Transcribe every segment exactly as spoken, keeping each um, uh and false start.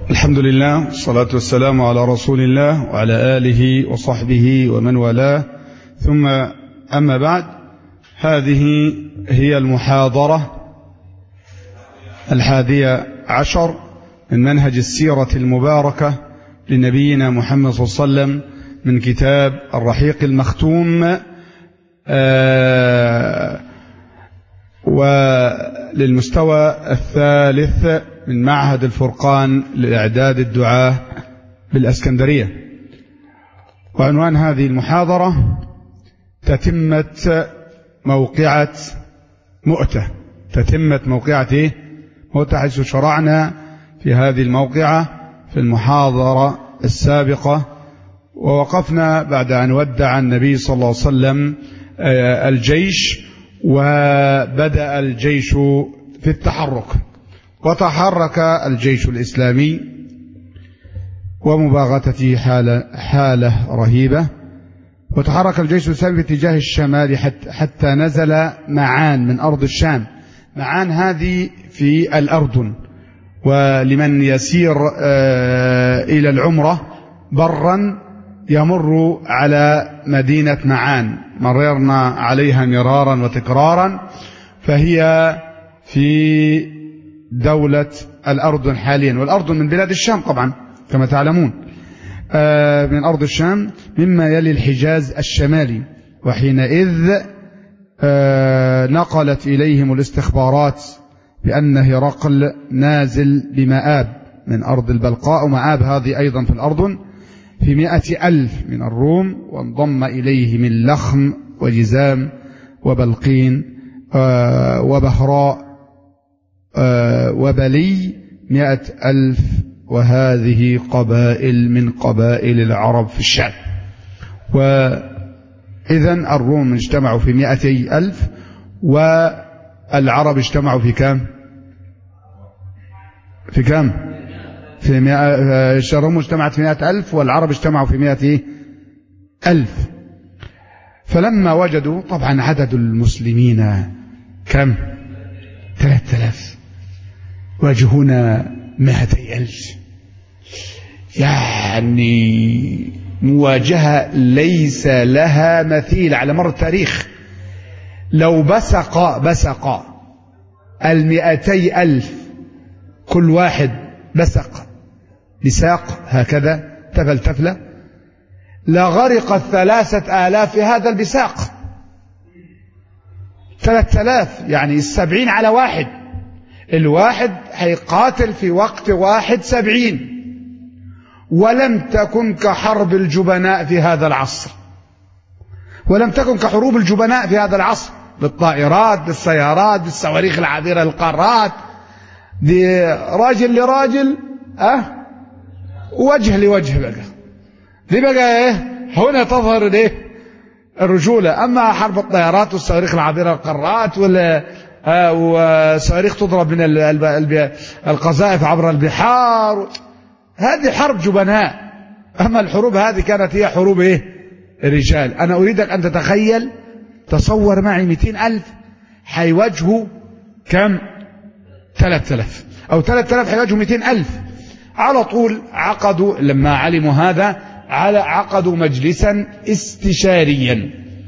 الحمد لله والصلاة والسلام على رسول الله وعلى آله وصحبه ومن والاه، ثم أما بعد. هذه هي المحاضرة الحادية عشر من منهج السيرة المباركة لنبينا محمد صلى الله عليه وسلم من كتاب الرحيق المختوم، آه وللمستوى الثالث من معهد الفرقان لإعداد الدعاة بالأسكندرية. وعنوان هذه المحاضرة تتمة موقعة مؤتة تتمة موقعة إيه؟ مؤتة، حيث شرعنا في هذه الموقعة في المحاضرة السابقة، ووقفنا بعد أن ودع النبي صلى الله عليه وسلم الجيش، وبدأ الجيش في التحرك، وتحرك الجيش الإسلامي ومباغتته حالة, حالة رهيبة. وتحرك الجيش الإسلامي في اتجاه الشمال حتى, حتى نزل معان من أرض الشام. معان هذه في الأردن، ولمن يسير إلى العمرة برا يمر على مدينة معان، مررنا عليها مرارا وتكرارا، فهي في دولة الأردن حاليا، والأردن من بلاد الشام طبعا كما تعلمون، من أرض الشام مما يلي الحجاز الشمالي. وحينئذ نقلت إليهم الاستخبارات بأن هرقل نازل بمآب من أرض البلقاء، ومآب هذه أيضا في الأردن، في مئة ألف من الروم، وانضم إليه من لخم وجزام وبلقين وبهراء وبلي مئة ألف، وهذه قبائل من قبائل العرب في الشام. وإذن الروم اجتمعوا في مئتي ألف، والعرب اجتمعوا في كام؟ في كام؟ في مئة. الروم اجتمعت في مئة ألف، والعرب اجتمعوا في مئة ألف. فلما وجدوا طبعا عدد المسلمين كم؟ ثلاثة آلاف، وجهنا مئتي ألف، يعني مواجهة ليس لها مثيل على مر التاريخ. لو بسق بسق المئتي ألف، كل واحد بسق بساق هكذا تفل تفلة، لغرق الثلاثة آلاف في هذا البساق. ثلاثة آلاف يعني السبعين على واحد، الواحد هيقاتل في وقت واحد سبعين. ولم تكن كحرب الجبناء في هذا العصر، ولم تكن كحروب الجبناء في هذا العصر، بالطائرات، بالسيارات، بالصواريخ العابرة للقارات، دي راجل لراجل، أه وجه لوجه بقى. دي بقى ايه؟ هنا تظهر ايه؟ الرجولة. أما حرب الطائرات والصواريخ العابرة للقارات ولا وصواريخ تضرب من القذائف عبر البحار، هذه حرب جبناء. أما الحروب هذه كانت هي حروب إيه؟ الرجال. أنا أريدك أن تتخيل، تصور معي مئتين ألف حيواجهوا كم؟ ثلاثة آلاف، أو ثلاثة آلاف حيواجهوا مئتين ألف. على طول عقدوا، لما علموا هذا على عقدوا مجلسا استشاريا.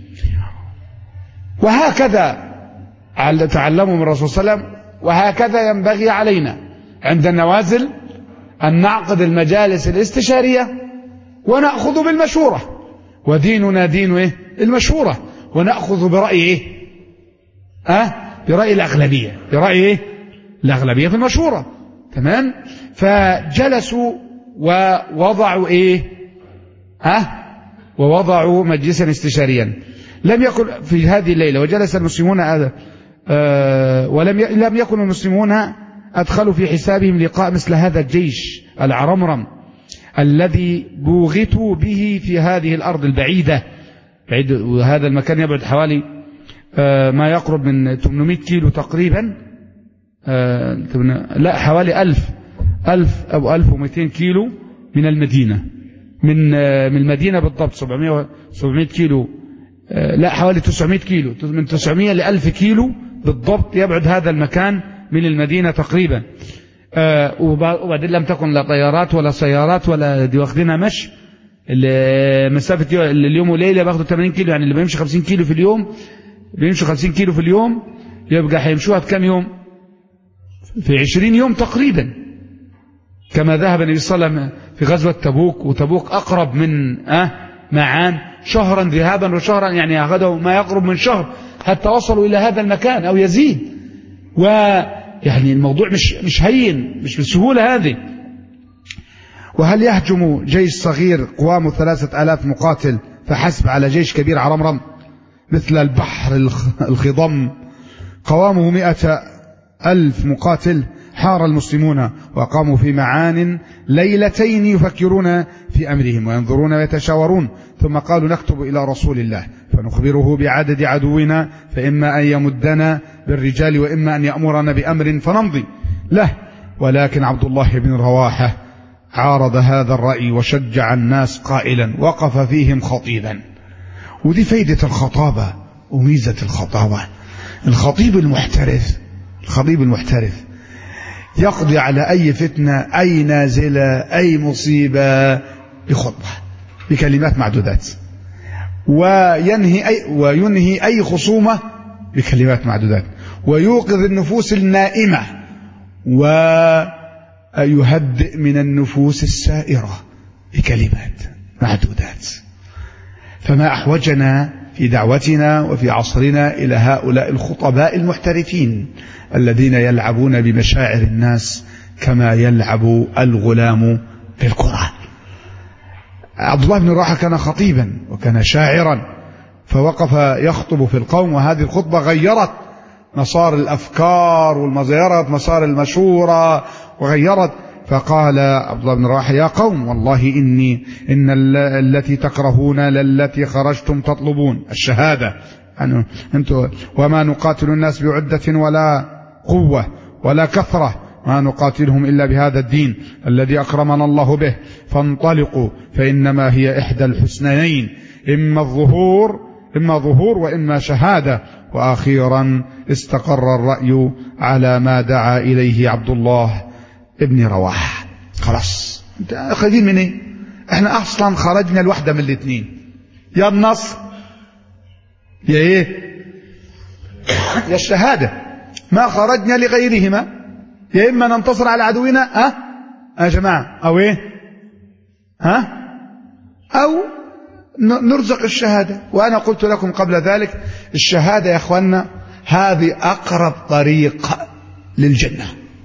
وهكذا تعلموا من الرسول صلى الله عليه وسلم، وهكذا ينبغي علينا عند النوازل أن نعقد المجالس الاستشارية ونأخذ بالمشورة، وديننا دين إيه؟ المشورة، ونأخذ برأي إيه؟ أه؟ برأي الأغلبية، برأي إيه؟ الأغلبية في المشورة. تمام؟ فجلسوا ووضعوا إيه؟ أه؟ ووضعوا مجلسا استشاريا. لم يكن في هذه الليلة وجلس المسلمون أه ولم لم يكن المسلمون أدخلوا في حسابهم لقاء مثل هذا الجيش العرمرم الذي بوغتوا به في هذه الأرض البعيدة. بعيد، وهذا المكان يبعد حوالي أه ما يقرب من ثمانمئة كيلو تقريبا، أه لا حوالي ألف ألف أو ألف ومئتين كيلو من المدينة، من أه من المدينة بالضبط سبعمئة كيلو، أه لا حوالي تسعمئة كيلو، من تسعمئة لألف كيلو بالضبط يبعد هذا المكان من المدينة تقريبا. آه وبعدين لم تكن لا طيارات ولا سيارات ولا دي واخدينها مشي. مسافة اليوم وليلة باخدوا ثمانين كيلو، يعني اللي بيمشي خمسين كيلو في اليوم بيمشوا خمسين كيلو في اليوم، يبقى هيمشوها بكم يوم؟ في عشرين يوم تقريبا، كما ذهب النبي صلى الله عليه وسلم في غزوة تبوك، وتبوك أقرب من أه معان شهرا ذهابا وشهرا، يعني أخذوا ما يقرب من شهر حتى وصلوا إلى هذا المكان أو يزيد. ويعني الموضوع مش مش هين، مش بالسهولة هذه. وهل يهجم جيش صغير قوامه ثلاثة آلاف مقاتل فحسب على جيش كبير عرمرم مثل البحر الخضم قوامه مئة ألف مقاتل؟ حار المسلمون وقاموا في معان ليلتين يفكرون في أمرهم وينظرون ويتشاورون، ثم قالوا نكتب إلى رسول الله فنخبره بعدد عدونا، فإما أن يمدنا بالرجال وإما أن يأمرنا بأمر فنمضي له. ولكن عبد الله بن رواحة عارض هذا الرأي وشجع الناس قائلا وقف فيهم خطيبا. ودي فايدة الخطابة وميزة الخطابة. الخطيب المحترف الخطيب المحترف يقضي على أي فتنة، أي نازلة، أي مصيبة بخطبة بكلمات معدودات، وينهي أي, وينهي أي خصومة بكلمات معدودات، ويوقظ النفوس النائمة ويهدئ من النفوس السائرة بكلمات معدودات. فما أحوجنا في دعوتنا وفي عصرنا إلى هؤلاء الخطباء المحترفين الذين يلعبون بمشاعر الناس كما يلعب الغلام بالكرة. عبد الله بن رواحة كان خطيبا وكان شاعرا، فوقف يخطب في القوم، وهذه الخطبة غيرت مسار الأفكار والمزيرة مسار المشورة وغيرت. فقال عبد الله بن رواحة يا قوم والله إني إن التي تكرهون للتي خرجتم تطلبون الشهادة، يعني أنتم وما نقاتل الناس بعدة ولا قوة ولا كثرة، ما نقاتلهم إلا بهذا الدين الذي أكرمنا الله به، فانطلقوا فإنما هي إحدى الحسنيين، إما الظهور إما ظهور وإما شهادة. وأخيرا استقر الرأي على ما دعا إليه عبد الله ابن رواحة. خلاص انت خايفين من ايه؟ احنا اصلا خرجنا الوحدة من الاثنين، يا النصر يا ايه يا الشهادة، ما خرجنا لغيرهما، يا اما ننتصر على عدونا ها أه؟ يا جماعة او ايه ها او نرزق الشهادة. وانا قلت لكم قبل ذلك الشهادة يا اخوانا هذه اقرب طريق للجنة،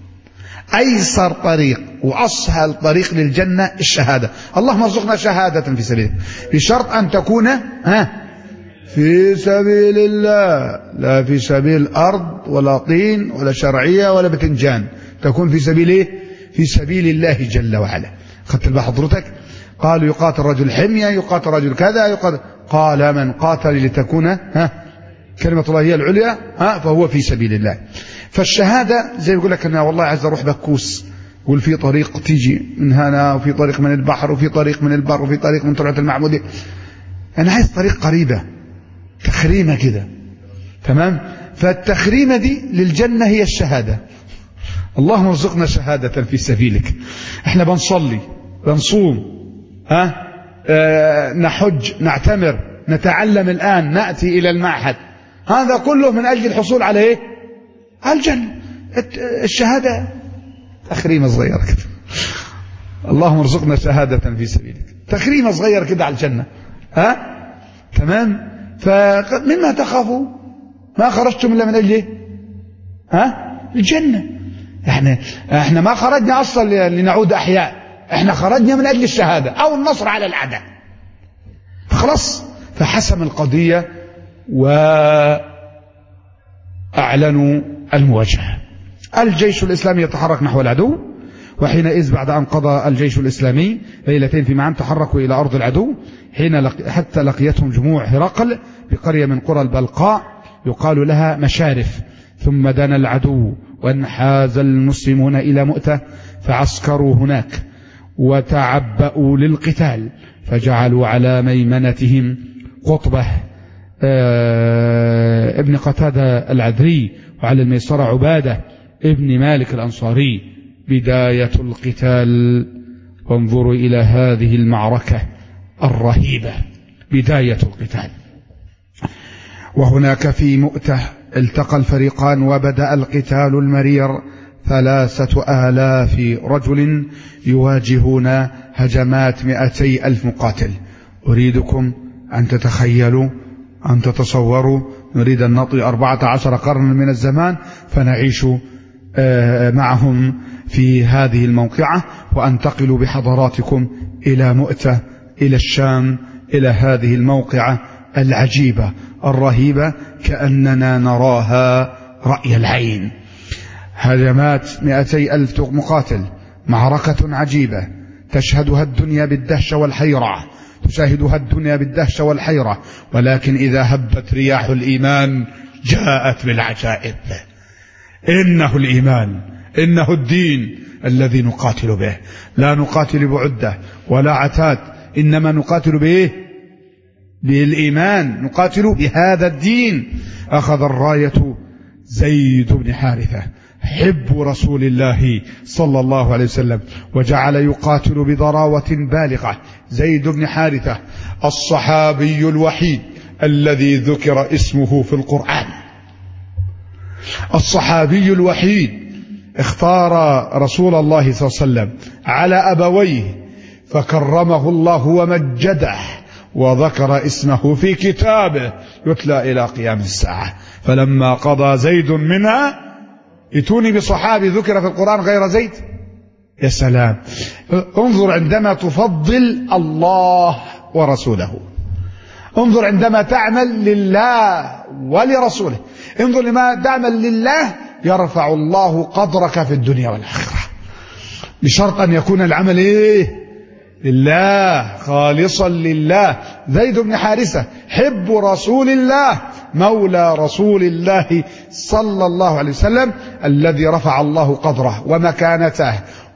أيسر طريق وأسهل طريق للجنة الشهادة. اللهم ارزقنا شهادة في سبيلك، بشرط أن تكون ها في سبيل الله، لا في سبيل أرض ولا طين ولا شرعية ولا بتنجان، تكون في سبيل إيه؟ في سبيل الله جل وعلا. خدت بقى حضرتك؟ قالوا يقاتل رجل حمية، يقاتل رجل كذا، يقاتل. قال من قاتل لتكون ها كلمة الله هي العليا ها فهو في سبيل الله. فالشهادة زي يقول لك أنا والله عايز أروح بكوس، يقول في طريق تيجي من هنا وفي طريق من البحر وفي طريق من البر وفي طريق من طلعة المعمودية، أنا عايز طريق قريبة تخريمة كده، تمام؟ فالتخريمة دي للجنة هي الشهادة. اللهم ارزقنا شهادة في سبيلك. احنا بنصلي بنصوم ها آه نحج نعتمر نتعلم الآن نأتي إلى المعهد، هذا كله من أجل الحصول على إيه؟ على الجنة. الشهادة تخريمة صغيرة كده. اللهم ارزقنا شهادة في سبيلك، تخريمة صغيرة كده على الجنة ها تمام. فمما تخافوا ما خرجتم إلا من أجل إيه؟ ها الجنة. احنا احنا ما خرجنا أصلا لنعود أحياء، احنا خرجنا من أجل الشهادة أو النصر على الأعداء. خلاص فحسم القضية وأعلنوا المواجهة. الجيش الإسلامي يتحرك نحو العدو، وحينئذ بعد أن قضى الجيش الإسلامي ليلتين في معان تحركوا إلى أرض العدو، حين لق... حتى لقيتهم جموع هرقل بقرية من قرى البلقاء يقال لها مشارف. ثم دنا العدو وانحاز المسلمون إلى مؤتة فعسكروا هناك وتعبأوا للقتال، فجعلوا على ميمنتهم قطبة ابن قتادة العذري، وعلى الميسرة عبادة ابن مالك الأنصاري بداية القتال. وانظروا إلى هذه المعركة الرهيبة، بداية القتال. وهناك في مؤتة التقى الفريقان وبدأ القتال المرير. ثلاثة آلاف رجل يواجهون هجمات مئتي ألف مقاتل. أريدكم أن تتخيلوا، أن تتصوروا، نريد أن نطي أربعة عشر قرنا من الزمان فنعيش معهم في هذه الموقعة، وأنتقل بحضراتكم إلى مؤتة، إلى الشام، إلى هذه الموقعة العجيبة الرهيبة كأننا نراها رأي العين. هجمات مئتي ألف مقاتل، معركة عجيبة تشهدها الدنيا بالدهشة والحيرة، تشاهدها الدنيا بالدهشة والحيرة، ولكن إذا هبت رياح الإيمان جاءت بالعجائب. إنه الإيمان، إنه الدين الذي نقاتل به. لا نقاتل بعدة ولا عتاد، إنما نقاتل به بالإيمان، نقاتل بهذا الدين. أخذ الراية زيد بن حارثة حب رسول الله صلى الله عليه وسلم، وجعل يقاتل بضراوة بالغة. زيد بن حارثة الصحابي الوحيد الذي ذكر اسمه في القرآن، الصحابي الوحيد اختار رسول الله صلى الله عليه وسلم على أبويه فكرمه الله ومجده، وذكر اسمه في كتابه يتلى إلى قيام الساعة. فلما قضى زيد منها، ائتوني بصحابي ذكر في القرآن غير زيد. يا سلام، انظر عندما تفضل الله ورسوله، انظر عندما تعمل لله ولرسوله، انظر لما تعمل لله يرفع الله قدرك في الدنيا والآخرة، بشرط أن يكون العمل إيه؟ لله، خالصا لله. زيد بن حارثة حب رسول الله، مولى رسول الله صلى الله عليه وسلم، الذي رفع الله قدره ومكانته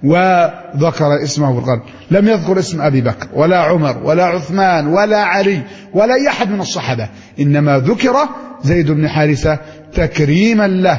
وذكر اسمه في القرآن. لم يذكر اسم أبي بكر ولا عمر ولا عثمان ولا علي ولا أي أحد من الصحابة، إنما ذكر زيد بن حارثة تكريما له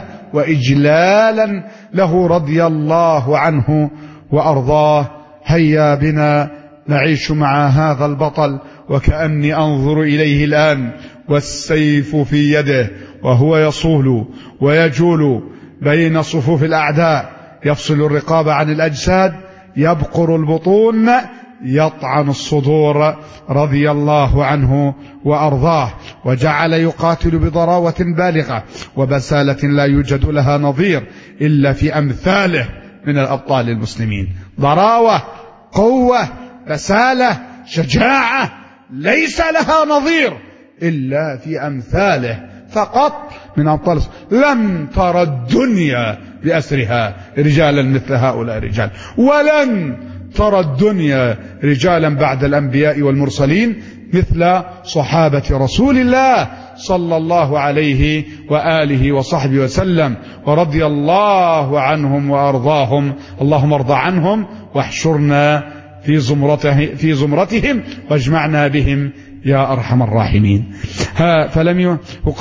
وإجلالا له رضي الله عنه وأرضاه. هيا بنا نعيش مع هذا البطل، وكأني أنظر إليه الآن والسيف في يده وهو يصول ويجول بين صفوف الأعداء، يفصل الرقاب عن الأجساد، يبقر البطون، يطعن الصدور، رضي الله عنه وأرضاه. وجعل يقاتل بضراوة بالغة وبسالة لا يوجد لها نظير إلا في أمثاله من الأبطال المسلمين. ضراوة، قوة، بسالة، شجاعة ليس لها نظير إلا في أمثاله فقط من أبطال. لم ترى الدنيا بأسرها رجالا مثل هؤلاء الرجال، ولن ترى الدنيا رجالا بعد الأنبياء والمرسلين مثل صحابة رسول الله صلى الله عليه وآله وصحبه وسلم، ورضي الله عنهم وأرضاهم. اللهم ارض عنهم واحشرنا في زمرته في زمرتهم واجمعنا بهم يا أرحم الراحمين. ها فلم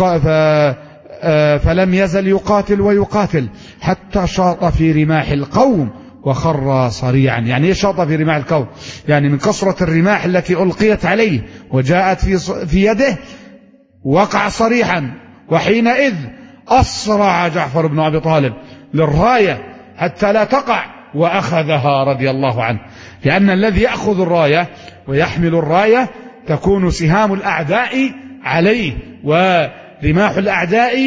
فلم يزل يقاتل ويقاتل حتى شاط في رماح القوم وخر صريعا. يعني ايه شاط في رماح القوم؟ يعني من كثرة الرماح التي ألقيت عليه وجاءت في في يده وقع صريحا. وحينئذ أسرع جعفر بن أبي طالب للراية حتى لا تقع وأخذها رضي الله عنه، لأن الذي يأخذ الراية ويحمل الراية تكون سهام الأعداء عليه ورماح الأعداء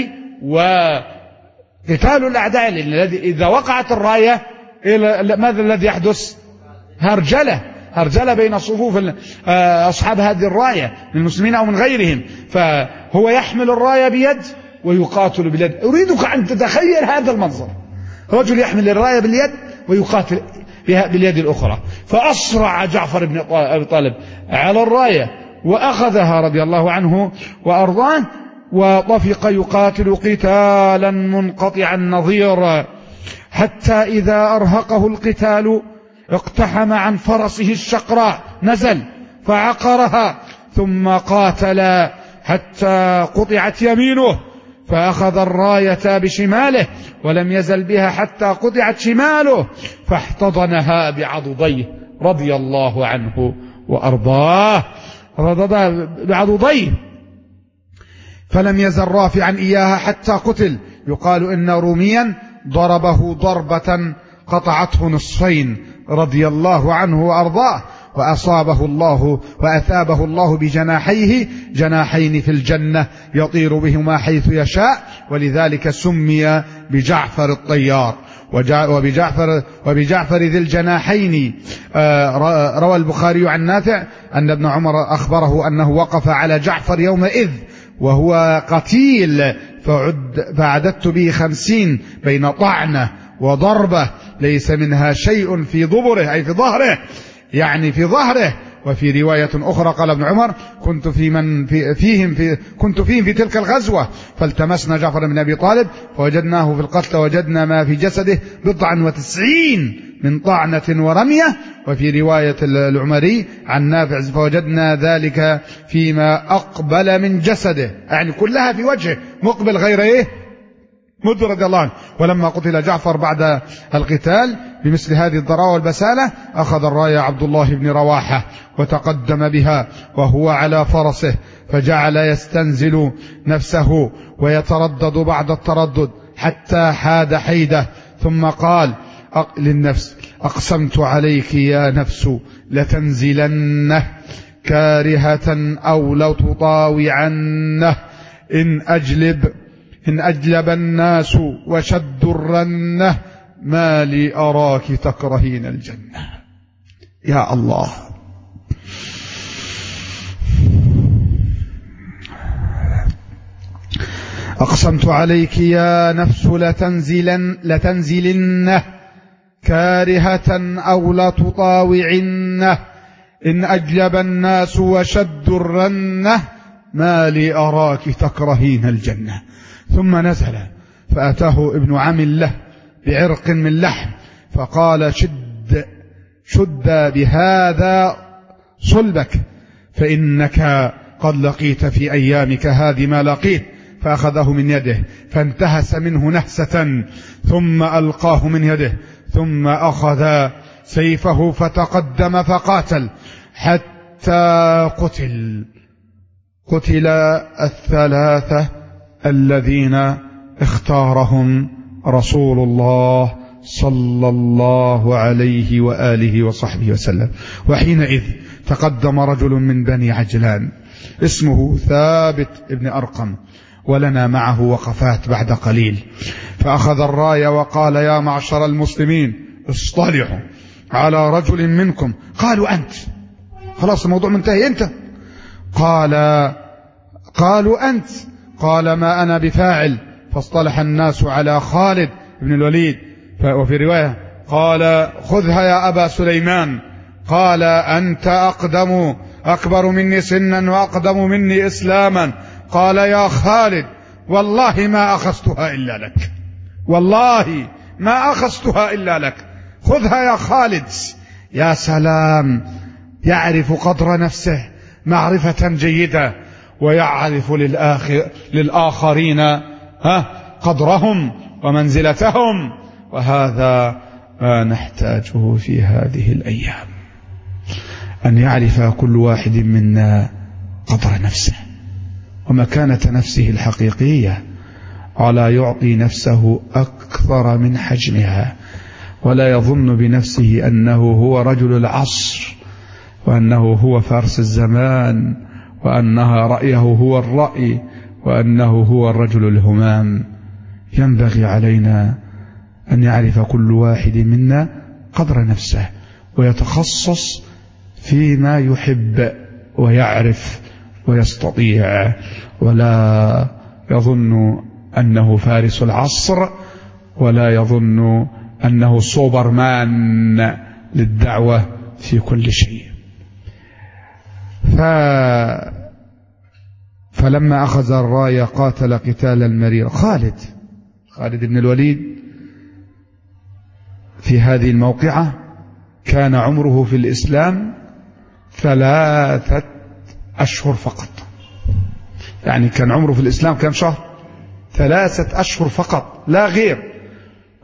وقتال الأعداء، لأن إذا وقعت الراية ماذا الذي يحدث؟ هرجلة، هرجلة بين صفوف أصحاب هذه الراية من المسلمين أو من غيرهم. فهو يحمل الراية بيد ويقاتل باليد. أريدك أن تتخيل هذا المنظر، رجل يحمل الراية باليد ويقاتل باليد الأخرى. فأسرع جعفر بن أبي طالب على الراية وأخذها رضي الله عنه وأرضاه، وطفق يقاتل قتالا منقطع النظير، حتى إذا أرهقه القتال اقتحم عن فرسه الشقراء، نزل فعقرها ثم قاتل حتى قطعت يمينه، فأخذ الراية بشماله ولم يزل بها حتى قطعت شماله فاحتضنها بعضديه رضي الله عنه وأرضاه، بعضديه، فلم يزل رافعا إياها حتى قتل. يقال إن روميا ضربه ضربة قطعته نصفين رضي الله عنه وأرضاه، وأصابه الله وأثابه الله بجناحيه جناحين في الجنة يطير بهما حيث يشاء، ولذلك سمي بجعفر الطيار. وبجعفر, وبجعفر ذي الجناحين روى البخاري عن نافع أن ابن عمر أخبره أنه وقف على جعفر يومئذ وهو قتيل فعددت به خمسين بين طعنة وضربة ليس منها شيء في ضبره أي في ظهره، يعني في ظهره. وفي رواية أخرى قال ابن عمر كنت في من في فيهم في كنت فيهم في تلك الغزوة فالتمسنا جعفر بن أبي طالب فوجدناه في القتل وجدنا ما في جسده بضعا وتسعين من طعنة ورمية. وفي رواية العمري عن نافع فوجدنا ذلك فيما أقبل من جسده، يعني كلها في وجهه مقبل غير إيه مد رضي الله عنه. ولما قتل جعفر بعد القتال بمثل هذه الضراوة والبسالة أخذ الراية عبد الله بن رواحة وتقدم بها وهو على فرسه فجعل يستنزل نفسه ويتردد بعد التردد حتى حاد حيده، ثم قال للنفس أقسمت عليك يا نفس لتنزلنه كارهة أو لتطاوعنه إن أجلب إن أجلب الناس وشد الرنة ما لي أراك تكرهين الجنة. يا الله، أقسمت عليك يا نفس لتنزلن لتنزلنه كارهة أو لتطاوعنه إن أجلب الناس وشد الرنة ما لي أراك تكرهين الجنة. ثم نزل فأتاه ابن عم له بعرق من لحم فقال شد شد بهذا صلبك فإنك قد لقيت في أيامك هذه ما لقيت. فأخذه من يده فانتهس منه نهسة ثم ألقاه من يده ثم أخذ سيفه فتقدم فقاتل حتى قتل قتل الثلاثة الذين اختارهم رسول الله صلى الله عليه وآله وصحبه وسلم. وحينئذ تقدم رجل من بني عجلان اسمه ثابت ابن أرقم ولنا معه وقفات بعد قليل، فأخذ الراية وقال يا معشر المسلمين اصطلحوا على رجل منكم. قالوا أنت، خلاص الموضوع منتهي أنت. قال قالوا أنت. قال ما أنا بفاعل. فاصطلح الناس على خالد بن الوليد. وفي رواية قال خذها يا أبا سليمان. قال أنت أقدم أكبر مني سنا وأقدم مني إسلاما. قال يا خالد والله ما أخذتها إلا لك، والله ما أخذتها إلا لك، خذها يا خالد. يا سلام، يعرف قدر نفسه معرفة جيدة ويعرف للآخر للآخرين ها قدرهم ومنزلتهم، وهذا ما نحتاجه في هذه الأيام، أن يعرف كل واحد منا قدر نفسه ومكانة نفسه الحقيقية، ولا يعطي نفسه أكثر من حجمها، ولا يظن بنفسه أنه هو رجل العصر وأنه هو فارس الزمان وأنها رأيه هو الرأي وأنه هو الرجل الهمام. ينبغي علينا أن يعرف كل واحد منا قدر نفسه ويتخصص فيما يحب ويعرف ويستطيع، ولا يظن أنه فارس العصر ولا يظن أنه سوبرمان للدعوة في كل شيء. ف... فلما أخذ الراية قاتل قتال المرير. خالد خالد بن الوليد في هذه الموقعة كان عمره في الإسلام ثلاثة أشهر فقط، يعني كان عمره في الإسلام كم شهر؟ ثلاثة أشهر فقط لا غير.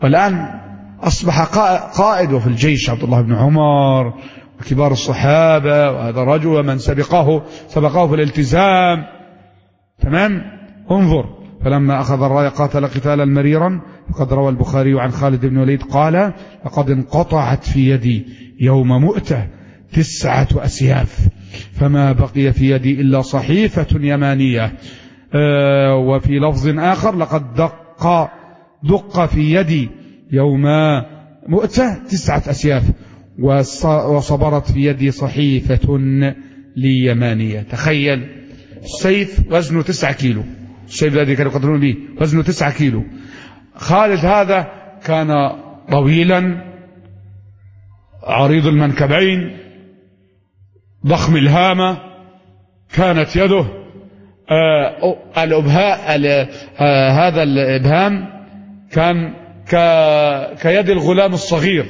والآن أصبح قائد وفي الجيش عبد الله بن عمر وكبار الصحابة، وهذا رجل ومن سبقه سبقه في الالتزام. تمام. انظر، فلما أخذ الراية قاتل قتالا مريرا. فقد روى البخاري عن خالد بن وليد قال: لقد انقطعت في يدي يوم مؤتة تسعة أسياف، فما بقي في يدي إلا صحيفة يمانية. آه وفي لفظ آخر: لقد دق دق في يدي يوم مؤتة تسعة أسياف، وصبرت في يدي صحيفة لي يمانية. تخيل، السيف وزنه تسعة كيلو، السيف الذي كانوا يقتلون به وزنه تسعة كيلو. خالد هذا كان طويلا عريض المنكبين ضخم الهامة، كانت يده آه الأبهاء آه هذا الإبهام كان كيد الغلام الصغير.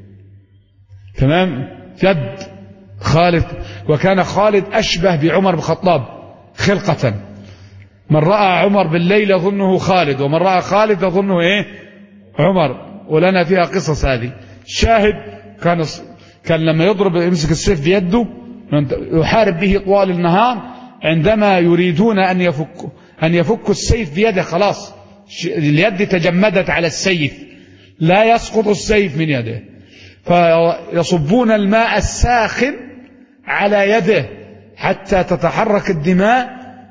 تمام. يد خالد، وكان خالد أشبه بعمر بن الخطاب خلقة. من رأى عمر بالليل يظنه خالد، ومن رأى خالد يظنه إيه عمر، ولنا فيها قصص. هذه شاهد، كان كان لما يضرب يمسك السيف بيده يحارب به طوال النهار، عندما يريدون أن يفكوا أن يفكوا السيف بيده خلاص اليد تجمدت على السيف، لا يسقط السيف من يده، فيصبون الماء الساخن على يده حتى تتحرك الدماء،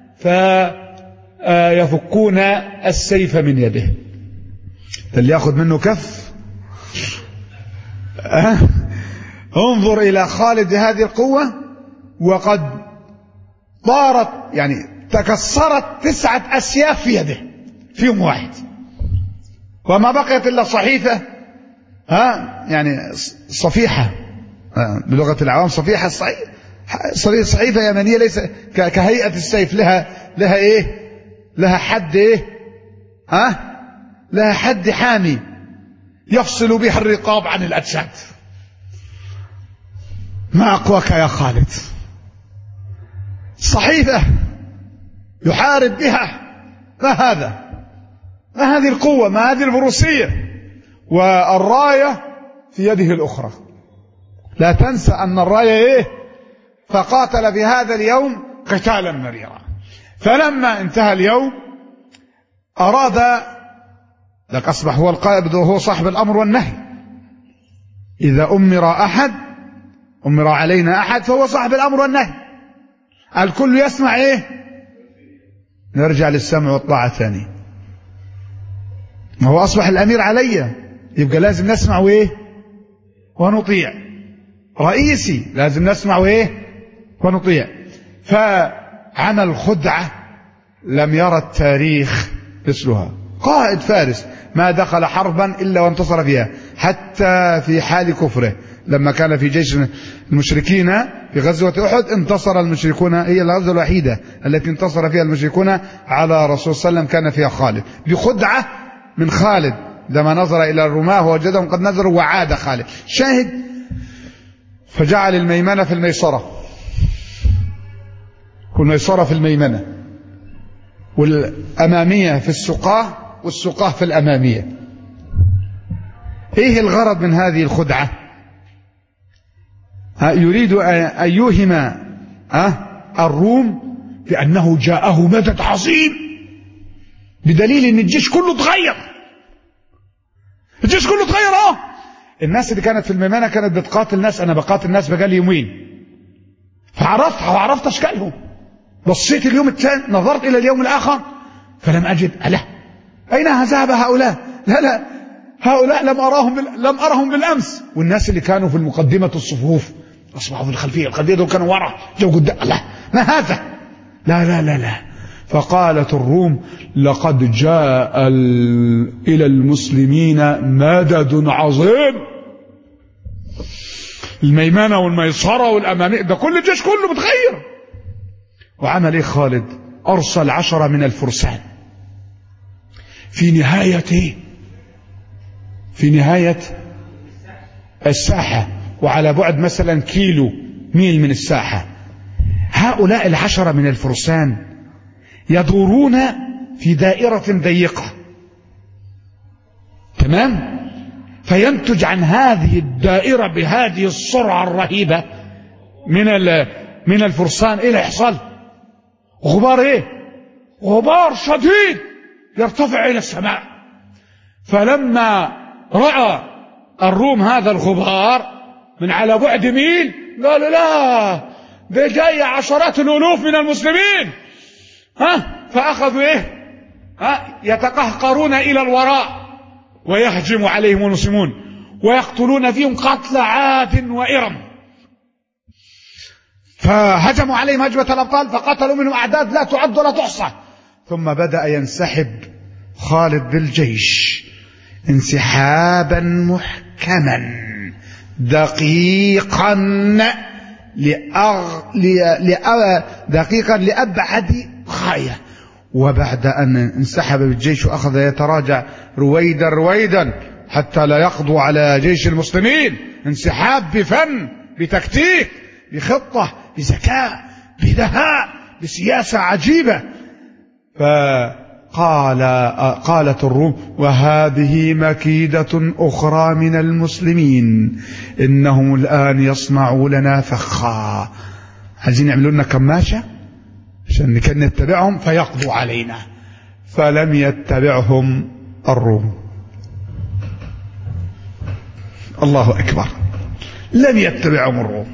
فيفكون السيف من يده. اللي ياخذ منه كف. أه؟ انظر إلى خالد هذه القوة، وقد طارت يعني تكسرت تسعة أسياف في يده في يوم واحد، وما بقيت إلا صحيفة، ها يعني صفيحة بلغة العوام، صفيحة صحيفة يمنية ليس كهيئة السيف، لها لها إيه لها حد إيه ها لها حد حامي يفصل بها الرقاب عن الأجساد. ما أقواك يا خالد، صحيفة يحارب بها، ما هذا؟ ما هذه القوة؟ ما هذه الفروسية؟ والراية في يده الأخرى. لا تنسى أن الراية إيه؟ فقاتل في هذا اليوم قتالا مريرا. فلما انتهى اليوم أراد، لك أصبح هو القائد وهو صاحب الأمر والنهي. إذا أمر أحد أمر علينا أحد فهو صاحب الأمر والنهي. الكل يسمع إيه؟ نرجع للسمع والطاعة ثاني. ما هو أصبح الأمير علي، يبقى لازم نسمع وإيه ونطيع. رئيسي لازم نسمع وإيه ونطيع. فعمل خدعة لم يرى التاريخ مثلها. قائد فارس ما دخل حربا إلا وانتصر فيها، حتى في حال كفره لما كان في جيش المشركين في غزوة أحد انتصر المشركون، هي الغزوة الوحيدة التي انتصر فيها المشركون على رسول صلى الله عليه وسلم، كان فيها خالد بخدعة من خالد. لما نظر إلى الرماة ووجدهم قد نزلوا وعاد خالد. شاهد، فجعل الميمنة في الميسرة، والميسرة في الميمنة، والأمامية في السقاه، والسقاه في الأمامية. إيه الغرض من هذه الخدعة؟ يريد أن يوهم الروم بأنه جاءه مدد عظيم، بدليل أن الجيش كله تغير. الجيش كله تغير. اه الناس اللي كانت في الميمنة كانت بتقاتل ناس، أنا بقاتل ناس بقالي يومين، فعرفتها وعرفت أشكالهم. بصيت اليوم الثاني، نظرت إلى اليوم الآخر فلم أجد. ألا أين ذهب هؤلاء؟ لا لا هؤلاء لم أراهم بال... لم أرهم بالأمس. والناس اللي كانوا في المقدمة الصفوف أصبحوا في الخلفية، الخلفية دول كانوا ورا، جو قدام. لا ما هذا؟ لا لا لا لا. فقالت الروم لقد جاء ال... إلى المسلمين مدد عظيم. الميمنة والميسرة والأمامية، ده كل الجيش كله متغير. وعمل إيه خالد؟ أرسل عشرة من الفرسان في نهاية في نهاية الساحة، وعلى بعد مثلا كيلو ميل من الساحة. هؤلاء العشرة من الفرسان يدورون في دائرة ضيقة، تمام، فينتج عن هذه الدائرة بهذه السرعة الرهيبة من من الفرسان إلى يحصل غبار إيه؟ غبار شديد يرتفع إلى السماء. فلما رأى الروم هذا الغبار من على بعد ميل قالوا لا، ده جاي عشرات الألوف من المسلمين، ها فأخذوا إيه؟ ها يتقهقرون إلى الوراء ويهجم عليهم المسلمون ويقتلون فيهم قتل عاد وإرم. فهجموا عليهم هجمة الأبطال فقتلوا منهم أعداد لا تعد ولا تحصى. ثم بدأ ينسحب خالد بالجيش انسحابا محكما دقيقا لأغ... لأ... دقيقا لأبعد غاية. وبعد أن انسحب بالجيش وأخذ يتراجع رويدا رويدا حتى لا يقضوا على جيش المسلمين، انسحاب بفن بتكتيك بخطة بذكاء بدهاء بسياسة عجيبة. فقال قالت الروم وهذه مكيدة أخرى من المسلمين، إنهم الآن يصنعوا لنا فخا، عايزين يعملوا لنا كماشة عشان كان نتبعهم فيقضوا علينا. فلم يتبعهم الروم. الله أكبر، لم يتبعهم الروم.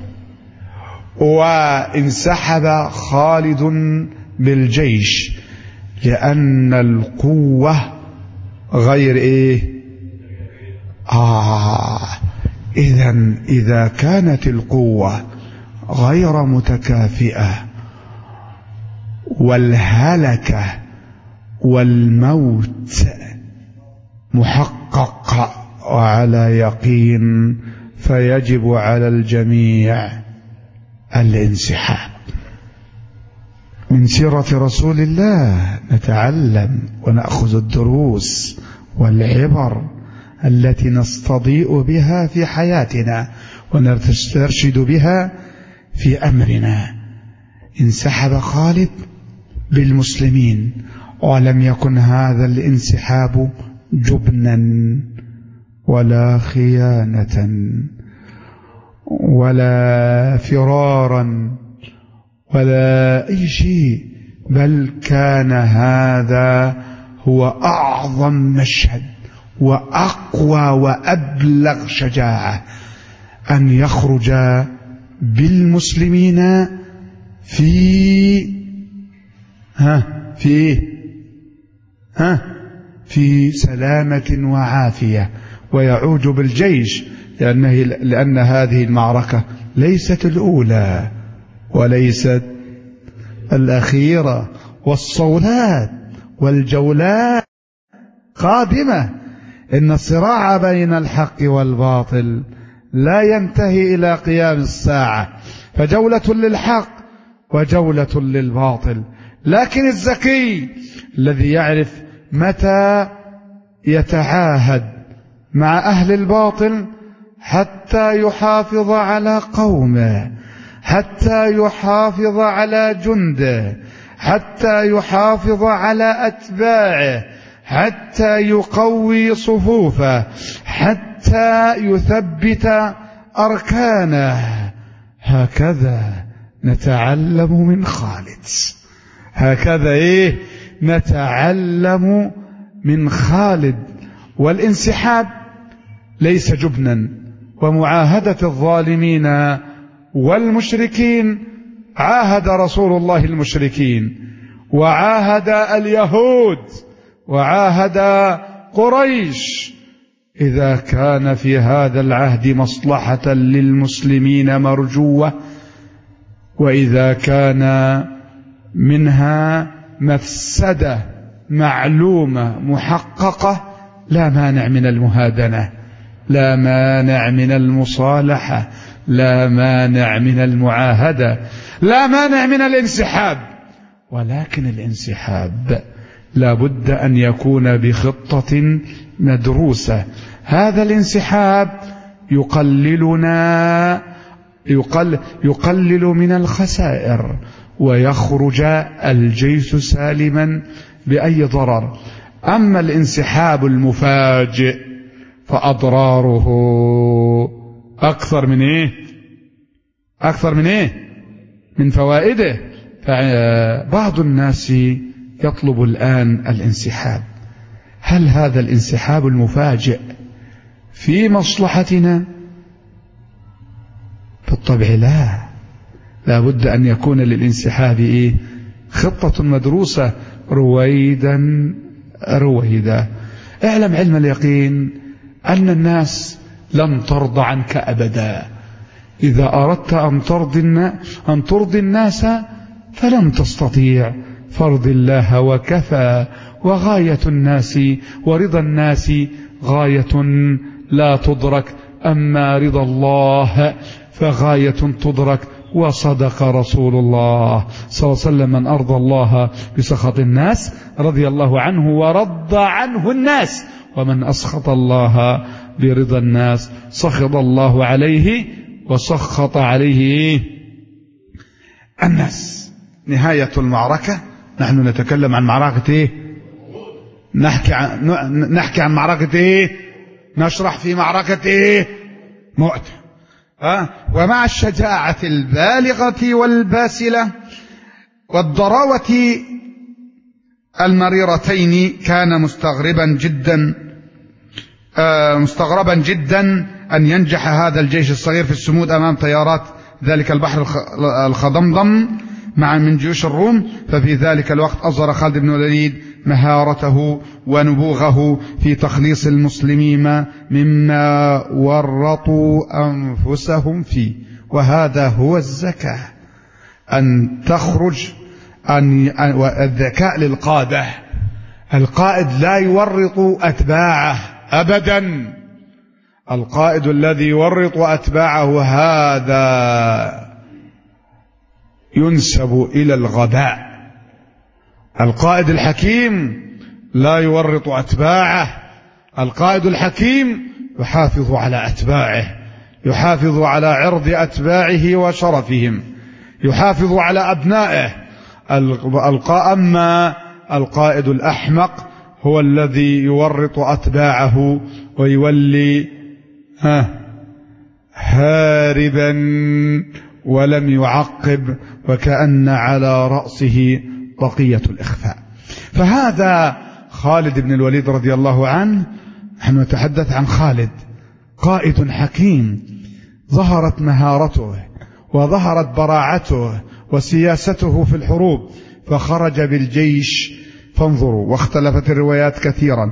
وانسحب خالد بالجيش لأن القوة غير إيه؟ آه إذن إذا كانت القوة غير متكافئة والهلكة والموت محقق وعلى يقين فيجب على الجميع الانسحاب. من سيرة رسول الله نتعلم ونأخذ الدروس والعبر التي نستضيء بها في حياتنا ونسترشد بها في أمرنا. انسحب خالد بالمسلمين ولم يكن هذا الانسحاب جبنا ولا خيانة ولا فرارا ولا أي شيء، بل كان هذا هو أعظم مشهد وأقوى وأبلغ شجاعة، أن يخرج بالمسلمين في ها في ها في سلامة وعافية ويعوج بالجيش، لأنه لأن هذه المعركة ليست الأولى وليست الأخيرة، والصولات والجولات قادمة. إن الصراع بين الحق والباطل لا ينتهي إلى قيام الساعة، فجولة للحق وجولة للباطل. لكن الذكي الذي يعرف متى يتعاهد مع أهل الباطل حتى يحافظ على قومه، حتى يحافظ على جنده، حتى يحافظ على أتباعه، حتى يقوي صفوفه، حتى يثبت أركانه. هكذا نتعلم من خالد، هكذا إيه نتعلم من خالد. والانسحاب ليس جبنا، ومعاهدة الظالمين والمشركين عاهد رسول الله المشركين وعاهد اليهود وعاهد قريش. إذا كان في هذا العهد مصلحة للمسلمين مرجوة، وإذا كان منها مفسدة معلومة محققة، لا مانع من المهادنة، لا مانع من المصالحة، لا مانع من المعاهدة، لا مانع من الانسحاب. ولكن الانسحاب لا بد أن يكون بخطة مدروسة. هذا الانسحاب يقللنا يقل يقلل من الخسائر ويخرج الجيش سالما بأي ضرر. أما الانسحاب المفاجئ فأضراره أكثر من إيه أكثر من إيه من فوائده. فبعض الناس يطلب الآن الانسحاب. هل هذا الانسحاب المفاجئ في مصلحتنا؟ بالطبع لا، لا بد أن يكون للانسحاب إيه خطة مدروسة رويدا رويدا. اعلم علم اليقين أن الناس لن ترضى عنك أبدا. إذا أردت أن ترضي أن ترضي الناس فلن تستطيع، فارض الله وكفى. وغاية الناس ورضا الناس غاية لا تدرك، أما رضا الله فغاية تدرك. وصدق رسول الله صلى الله عليه وسلم: من أرضى الله بسخط الناس رضي الله عنه ورضى عنه الناس، ومن أسخط الله برضا الناس سخط الله عليه وسخط عليه الناس. نهاية المعركة. نحن نتكلم عن معركة إيه؟ نحكي عن نحكي عن معركة إيه؟ نشرح في معركة إيه؟ مؤتة. أه؟ ومع الشجاعة البالغة والباسلة والضراوة المريرتين كان مستغربا جدا آه مستغربا جدا أن ينجح هذا الجيش الصغير في الصمود أمام تيارات ذلك البحر الخضمضم مع من جيوش الروم. ففي ذلك الوقت أظهر خالد بن الوليد مهارته ونبوغه في تخليص المسلمين مما ورطوا أنفسهم فيه. وهذا هو الذكاء، أن تخرج أن الذكاء للقادة. القائد لا يورط أتباعه أبدا. القائد الذي يورط أتباعه هذا ينسب إلى الغباء. القائد الحكيم لا يورط أتباعه. القائد الحكيم يحافظ على أتباعه، يحافظ على عرض أتباعه وشرفهم، يحافظ على أبنائه. أما القائد الأحمق هو الذي يورط أتباعه ويولي هاربا ولم يعقب، وكأن على رأسه بقية الإخفاء. فهذا خالد بن الوليد رضي الله عنه. نحن نتحدث عن خالد قائد حكيم، ظهرت مهارته وظهرت براعته وسياسته في الحروب، فخرج بالجيش. فانظروا، واختلفت الروايات كثيرا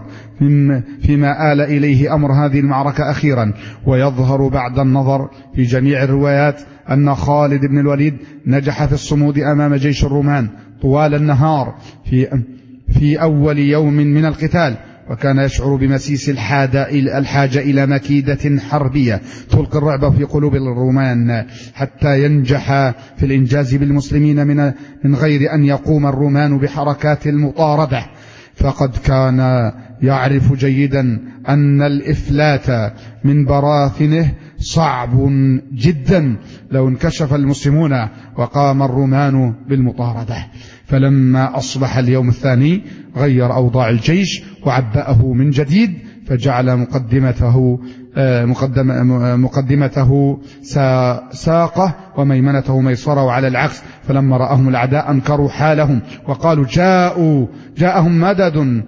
فيما آل إليه أمر هذه المعركة أخيرا. ويظهر بعد النظر في جميع الروايات أن خالد بن الوليد نجح في الصمود أمام جيش الرومان طوال النهار في في أول يوم من القتال، وكان يشعر بمسيس الحاجة إلى مكيدة حربية تلقي الرعب في قلوب الرومان حتى ينجح في الإنجاز بالمسلمين من من غير أن يقوم الرومان بحركات المطاردة. فقد كان يعرف جيدا أن الإفلات من براثنه صعب جدا لو انكشف المسلمون وقام الرومان بالمطاردة. فلما أصبح اليوم الثاني غير أوضاع الجيش وعبأه من جديد، فجعل مقدمته مقدمة مقدمته ساقه وميمنته ميسره، وعلى العكس. فلما رأهم الأعداء أنكروا حالهم وقالوا جاءوا جاءهم مدد،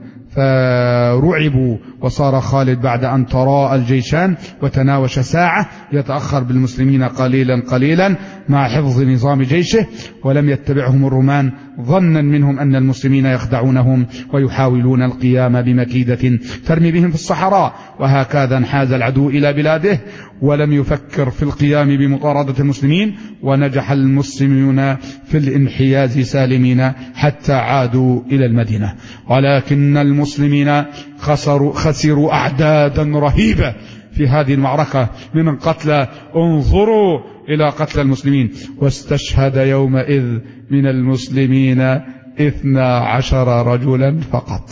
فرعبوا. وصار خالد بعد أن تراءى الجيشان وتناوش ساعة يتأخر بالمسلمين قليلا قليلا مع حفظ نظام جيشه، ولم يتبعهم الرومان ظنا منهم أن المسلمين يخدعونهم ويحاولون القيام بمكيدة ترمي بهم في الصحراء. وهكذا انحاز العدو إلى بلاده ولم يفكر في القيام بمطاردة المسلمين، ونجح المسلمون في الانحياز سالمين حتى عادوا إلى المدينة. ولكن المسلمين خسروا, خسروا أعدادا رهيبة في هذه المعركة من القتلى. انظروا إلى قتل المسلمين. واستشهد يومئذ من المسلمين اثنا عشر رجلا فقط.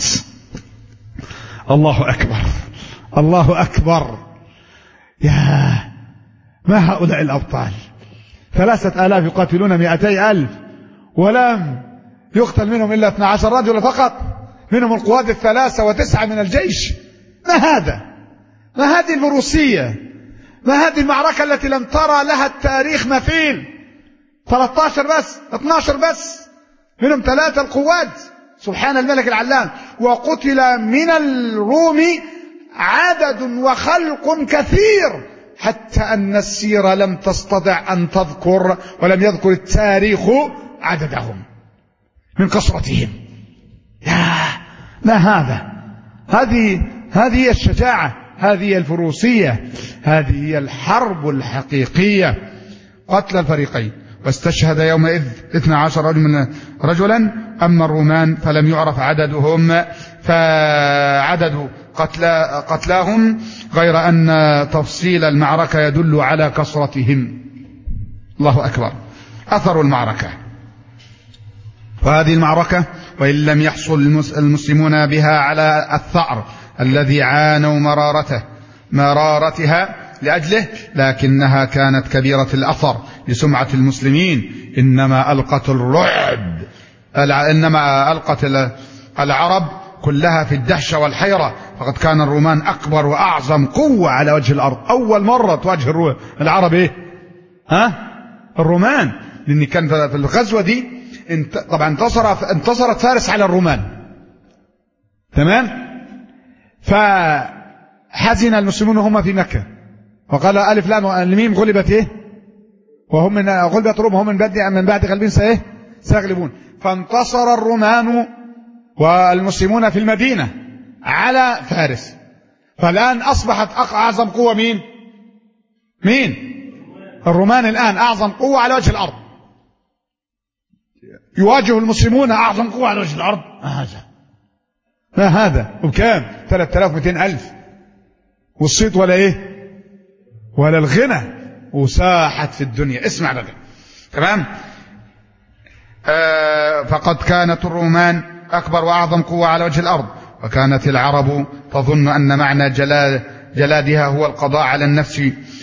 الله أكبر، الله أكبر. يا ما هؤلاء الأبطال، ثلاثة آلاف يقاتلون مئتي ألف، ولم يقتل منهم إلا اثنا عشر رجل فقط، منهم القواد الثلاثة وتسعة من الجيش. ما هذا؟ ما هذه الفروسية؟ ما هذه المعركة التي لم ترى لها التاريخ مثيل؟ ثلاثة عشر بس، اثني عشر بس، منهم ثلاثة القوات، سبحان الملك العلام. وقتل من الروم عدد وخلق كثير، حتى أن السيرة لم تستطع أن تذكر، ولم يذكر التاريخ عددهم من كثرتهم. يا ما هذا؟ هذه هذه الشجاعة، هذه الفروسية، هذه الحرب الحقيقية. قتل الفريقين، واستشهد يومئذ اثني عشر رجلا رجلا أما الرومان فلم يعرف عددهم، فعدد قتلا قتلاهم، غير أن تفصيل المعركة يدل على كثرتهم. الله أكبر. أثر المعركة. وهذه المعركة وإن لم يحصل المسلمون بها على الثأر الذي عانوا مرارته مرارتها لأجله، لكنها كانت كبيرة الأثر لسمعة المسلمين. إنما ألقت الرعب إنما ألقت العرب كلها في الدهشة والحيرة، فقد كان الرومان أكبر وأعظم قوة على وجه الأرض. أول مرة تواجه العرب إيه؟ ها؟ الرومان، لأن كان في الغزوة دي طبعا انتصر انتصرت فارس على الرومان، تمام؟ فحزن المسلمون وهم في مكة، وقال ألف لام الميم غلبت إيه؟ وهم من غلبت الروم وهم من بعد من بعد غلبين سإيه؟ سيغلبون. فانتصر الرومان والمسلمون في المدينة على فارس. فالآن أصبحت أعظم قوة مين؟ مين؟ الرومان الآن أعظم قوة على وجه الأرض. يواجه المسلمون أعظم قوة على وجه الأرض. هذا ما هذا؟ وبكام؟ ثلاثة آلاف ومئتين ألف، والصيت ولا إيه؟ ولا الغنى، وساحت في الدنيا. اسمع بقى، تمام؟ آه فقد كانت الرومان أكبر وأعظم قوة على وجه الأرض، وكانت العرب تظن أن معنى جلال جلادها هو القضاء على النفس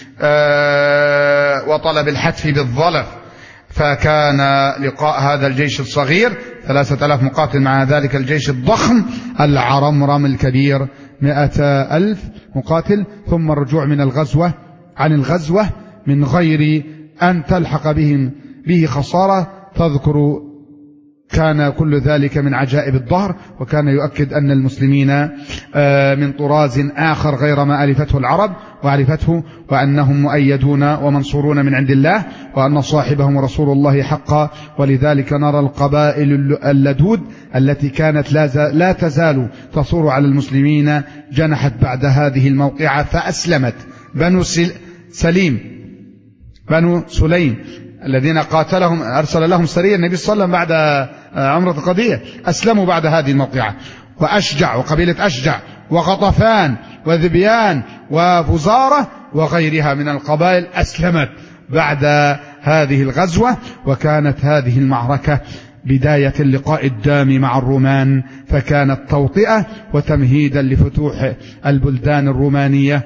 آه وطلب الحتف بالظلف. فكان لقاء هذا الجيش الصغير ثلاثة آلاف مقاتل مع ذلك الجيش الضخم العرمرم الكبير مئة ألف مقاتل، ثم الرجوع من الغزوة عن الغزوة من غير أن تلحق بهم به خسارة تذكر. كان كل ذلك من عجائب الظهر، وكان يؤكد أن المسلمين من طراز آخر غير ما ألفته العرب وعرفته، وأنهم مؤيدون ومنصورون من عند الله، وأن صاحبهم رسول الله حقا. ولذلك نرى القبائل اللدود التي كانت لا تزال تصور على المسلمين جنحت بعد هذه الموقعة فأسلمت. بنو سليم بنو سليم الذين قاتلهم أرسل لهم سرية النبي صلى الله عليه وسلم بعد عمرة القضية، أسلموا بعد هذه الموقعة. وأشجع وقبيلة أشجع وغطفان وذبيان وفزارة وغيرها من القبائل أسلمت بعد هذه الغزوة. وكانت هذه المعركة بداية اللقاء الدامي مع الرومان، فكانت توطئة وتمهيدا لفتوح البلدان الرومانية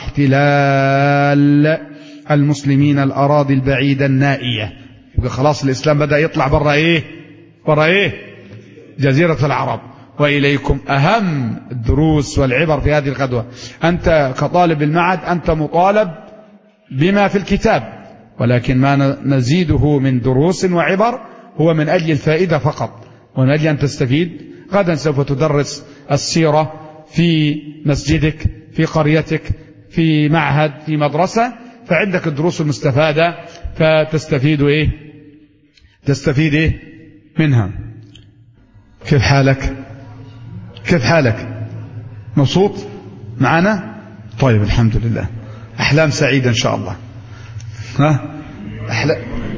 واحتلال المسلمين الأراضي البعيدة النائية. خلاص الإسلام بدأ يطلع برا إيه؟ برا إيه؟ جزيرة العرب. وإليكم أهم الدروس والعبر في هذه الغزوة. أنت كطالب المعهد أنت مطالب بما في الكتاب، ولكن ما نزيده من دروس وعبر هو من أجل الفائدة فقط، ومن أجل أن تستفيد. غدا سوف تدرس السيرة في مسجدك، في قريتك، في معهد، في مدرسة، فعندك الدروس المستفادة فتستفيد إيه؟ تستفيد إيه منها. كيف حالك؟ كيف حالك؟ مبسوط معنا؟ طيب الحمد لله. أحلام سعيدة إن شاء الله. ها؟ أحلام.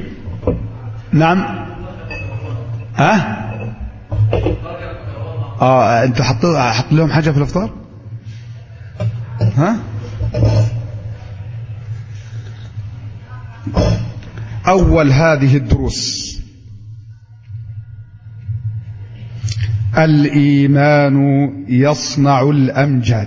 نعم. ها؟ آه أنت حطوا حط لهم حاجة في الإفطار؟ ها؟ أول هذه الدروس: الإيمان يصنع الأمجاد.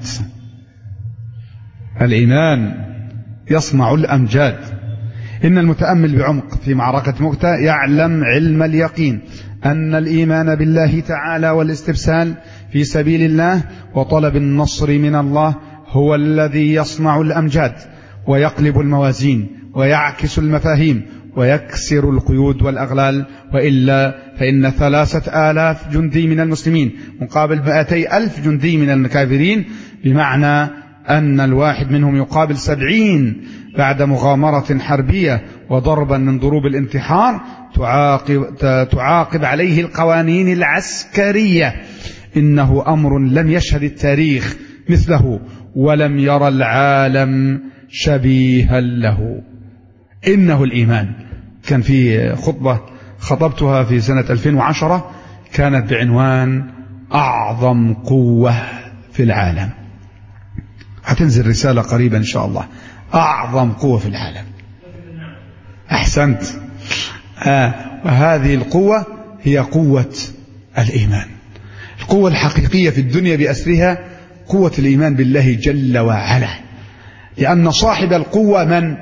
الإيمان يصنع الأمجاد. إن المتأمل بعمق في معركة مؤتة يعلم علم اليقين أن الإيمان بالله تعالى والاستبسال في سبيل الله وطلب النصر من الله هو الذي يصنع الأمجاد ويقلب الموازين ويعكس المفاهيم ويكسر القيود والأغلال، وإلا فإن ثلاثة آلاف جندي من المسلمين مقابل مئتي ألف جندي من الكافرين، بمعنى أن الواحد منهم يقابل سبعين بعد مغامرة حربية وضربا من ضروب الانتحار تعاقب, تعاقب عليه القوانين العسكرية. إنه أمر لم يشهد التاريخ مثله ولم يرى العالم شبيها له. إنه الإيمان. كان في خطبة خطبتها في سنة ألفين وعشرة كانت بعنوان أعظم قوة في العالم. هتنزل رسالة قريبا إن شاء الله. أعظم قوة في العالم. أحسنت. آه وهذه القوة هي قوة الإيمان. القوة الحقيقية في الدنيا بأسرها قوة الإيمان بالله جل وعلا، لأن صاحب القوة من؟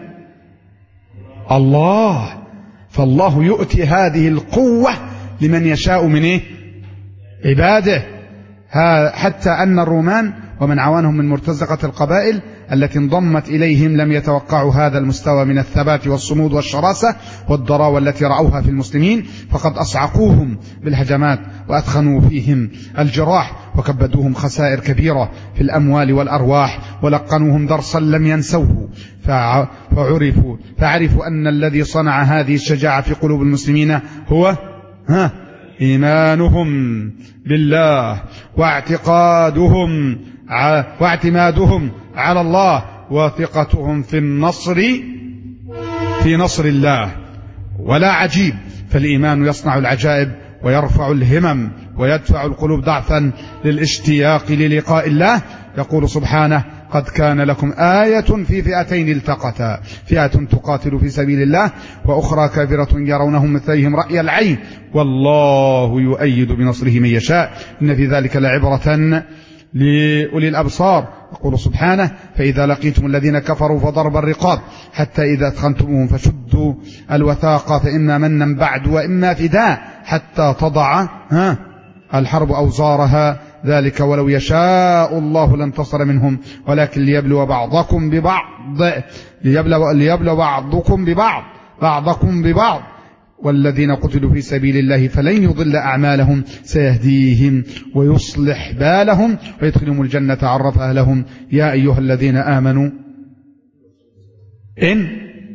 الله. فالله يؤتي هذه القوة لمن يشاء من إيه؟ عباده. حتى أن الرومان ومن عوانهم من مرتزقة القبائل التي انضمت إليهم لم يتوقعوا هذا المستوى من الثبات والصمود والشراسة والضراوة التي رأوها في المسلمين، فقد أصعقوهم بالهجمات وأدخنوا فيهم الجراح وكبدوهم خسائر كبيرة في الأموال والأرواح ولقنوهم درسا لم ينسوه، فعرفوا فعرفوا أن الذي صنع هذه الشجاعة في قلوب المسلمين هو ها إيمانهم بالله واعتقادهم واعتمادهم على الله وثقتهم في النصر في نصر الله. ولا عجيب، فالإيمان يصنع العجائب ويرفع الهمم ويدفع القلوب ضعفا للاشتياق للقاء الله. يقول سبحانه: قد كان لكم آية في فئتين التقتا، فئة تقاتل في سبيل الله وأخرى كافرة يرونهم مثليهم رأي العين والله يؤيد بنصره من يشاء إن في ذلك لعبرة لأولي الأبصار. يقول سبحانه: فإذا لقيتم الذين كفروا فضرب الرقاب حتى إذا أثخنتموهم فشدوا الوثاق فإما منا بعد وإما فداء حتى تضع ها الحرب أوزارها، ذلك ولو يشاء الله لانتصر منهم ولكن ليبلو بعضكم ببعض ليبلو, ليبلو بعضكم ببعض بعضكم ببعض والذين قتلوا في سبيل الله فلن يضل أعمالهم سيهديهم ويصلح بالهم ويدخلهم الجنة عرفها لهم. يا أيها الذين آمنوا إن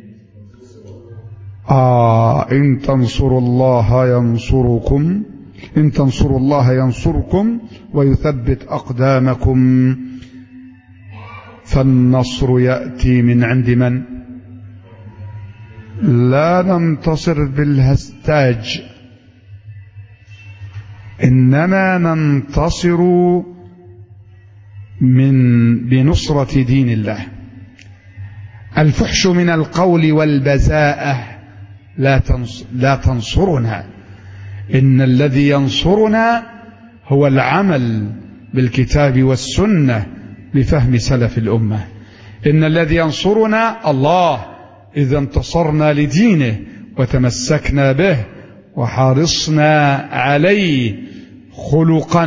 آه إن تنصروا الله ينصركم إن تنصروا الله ينصركم ويثبت أقدامكم. فالنصر يأتي من عند من؟ لا ننتصر بالهستاج، إنما ننتصر من بنصرة دين الله. الفحش من القول والبذاءة لا لا تنصرنا، إن الذي ينصرنا هو العمل بالكتاب والسنة بفهم سلف الأمة. إن الذي ينصرنا الله إذا انتصرنا لدينه وتمسكنا به وحرصنا عليه خلقا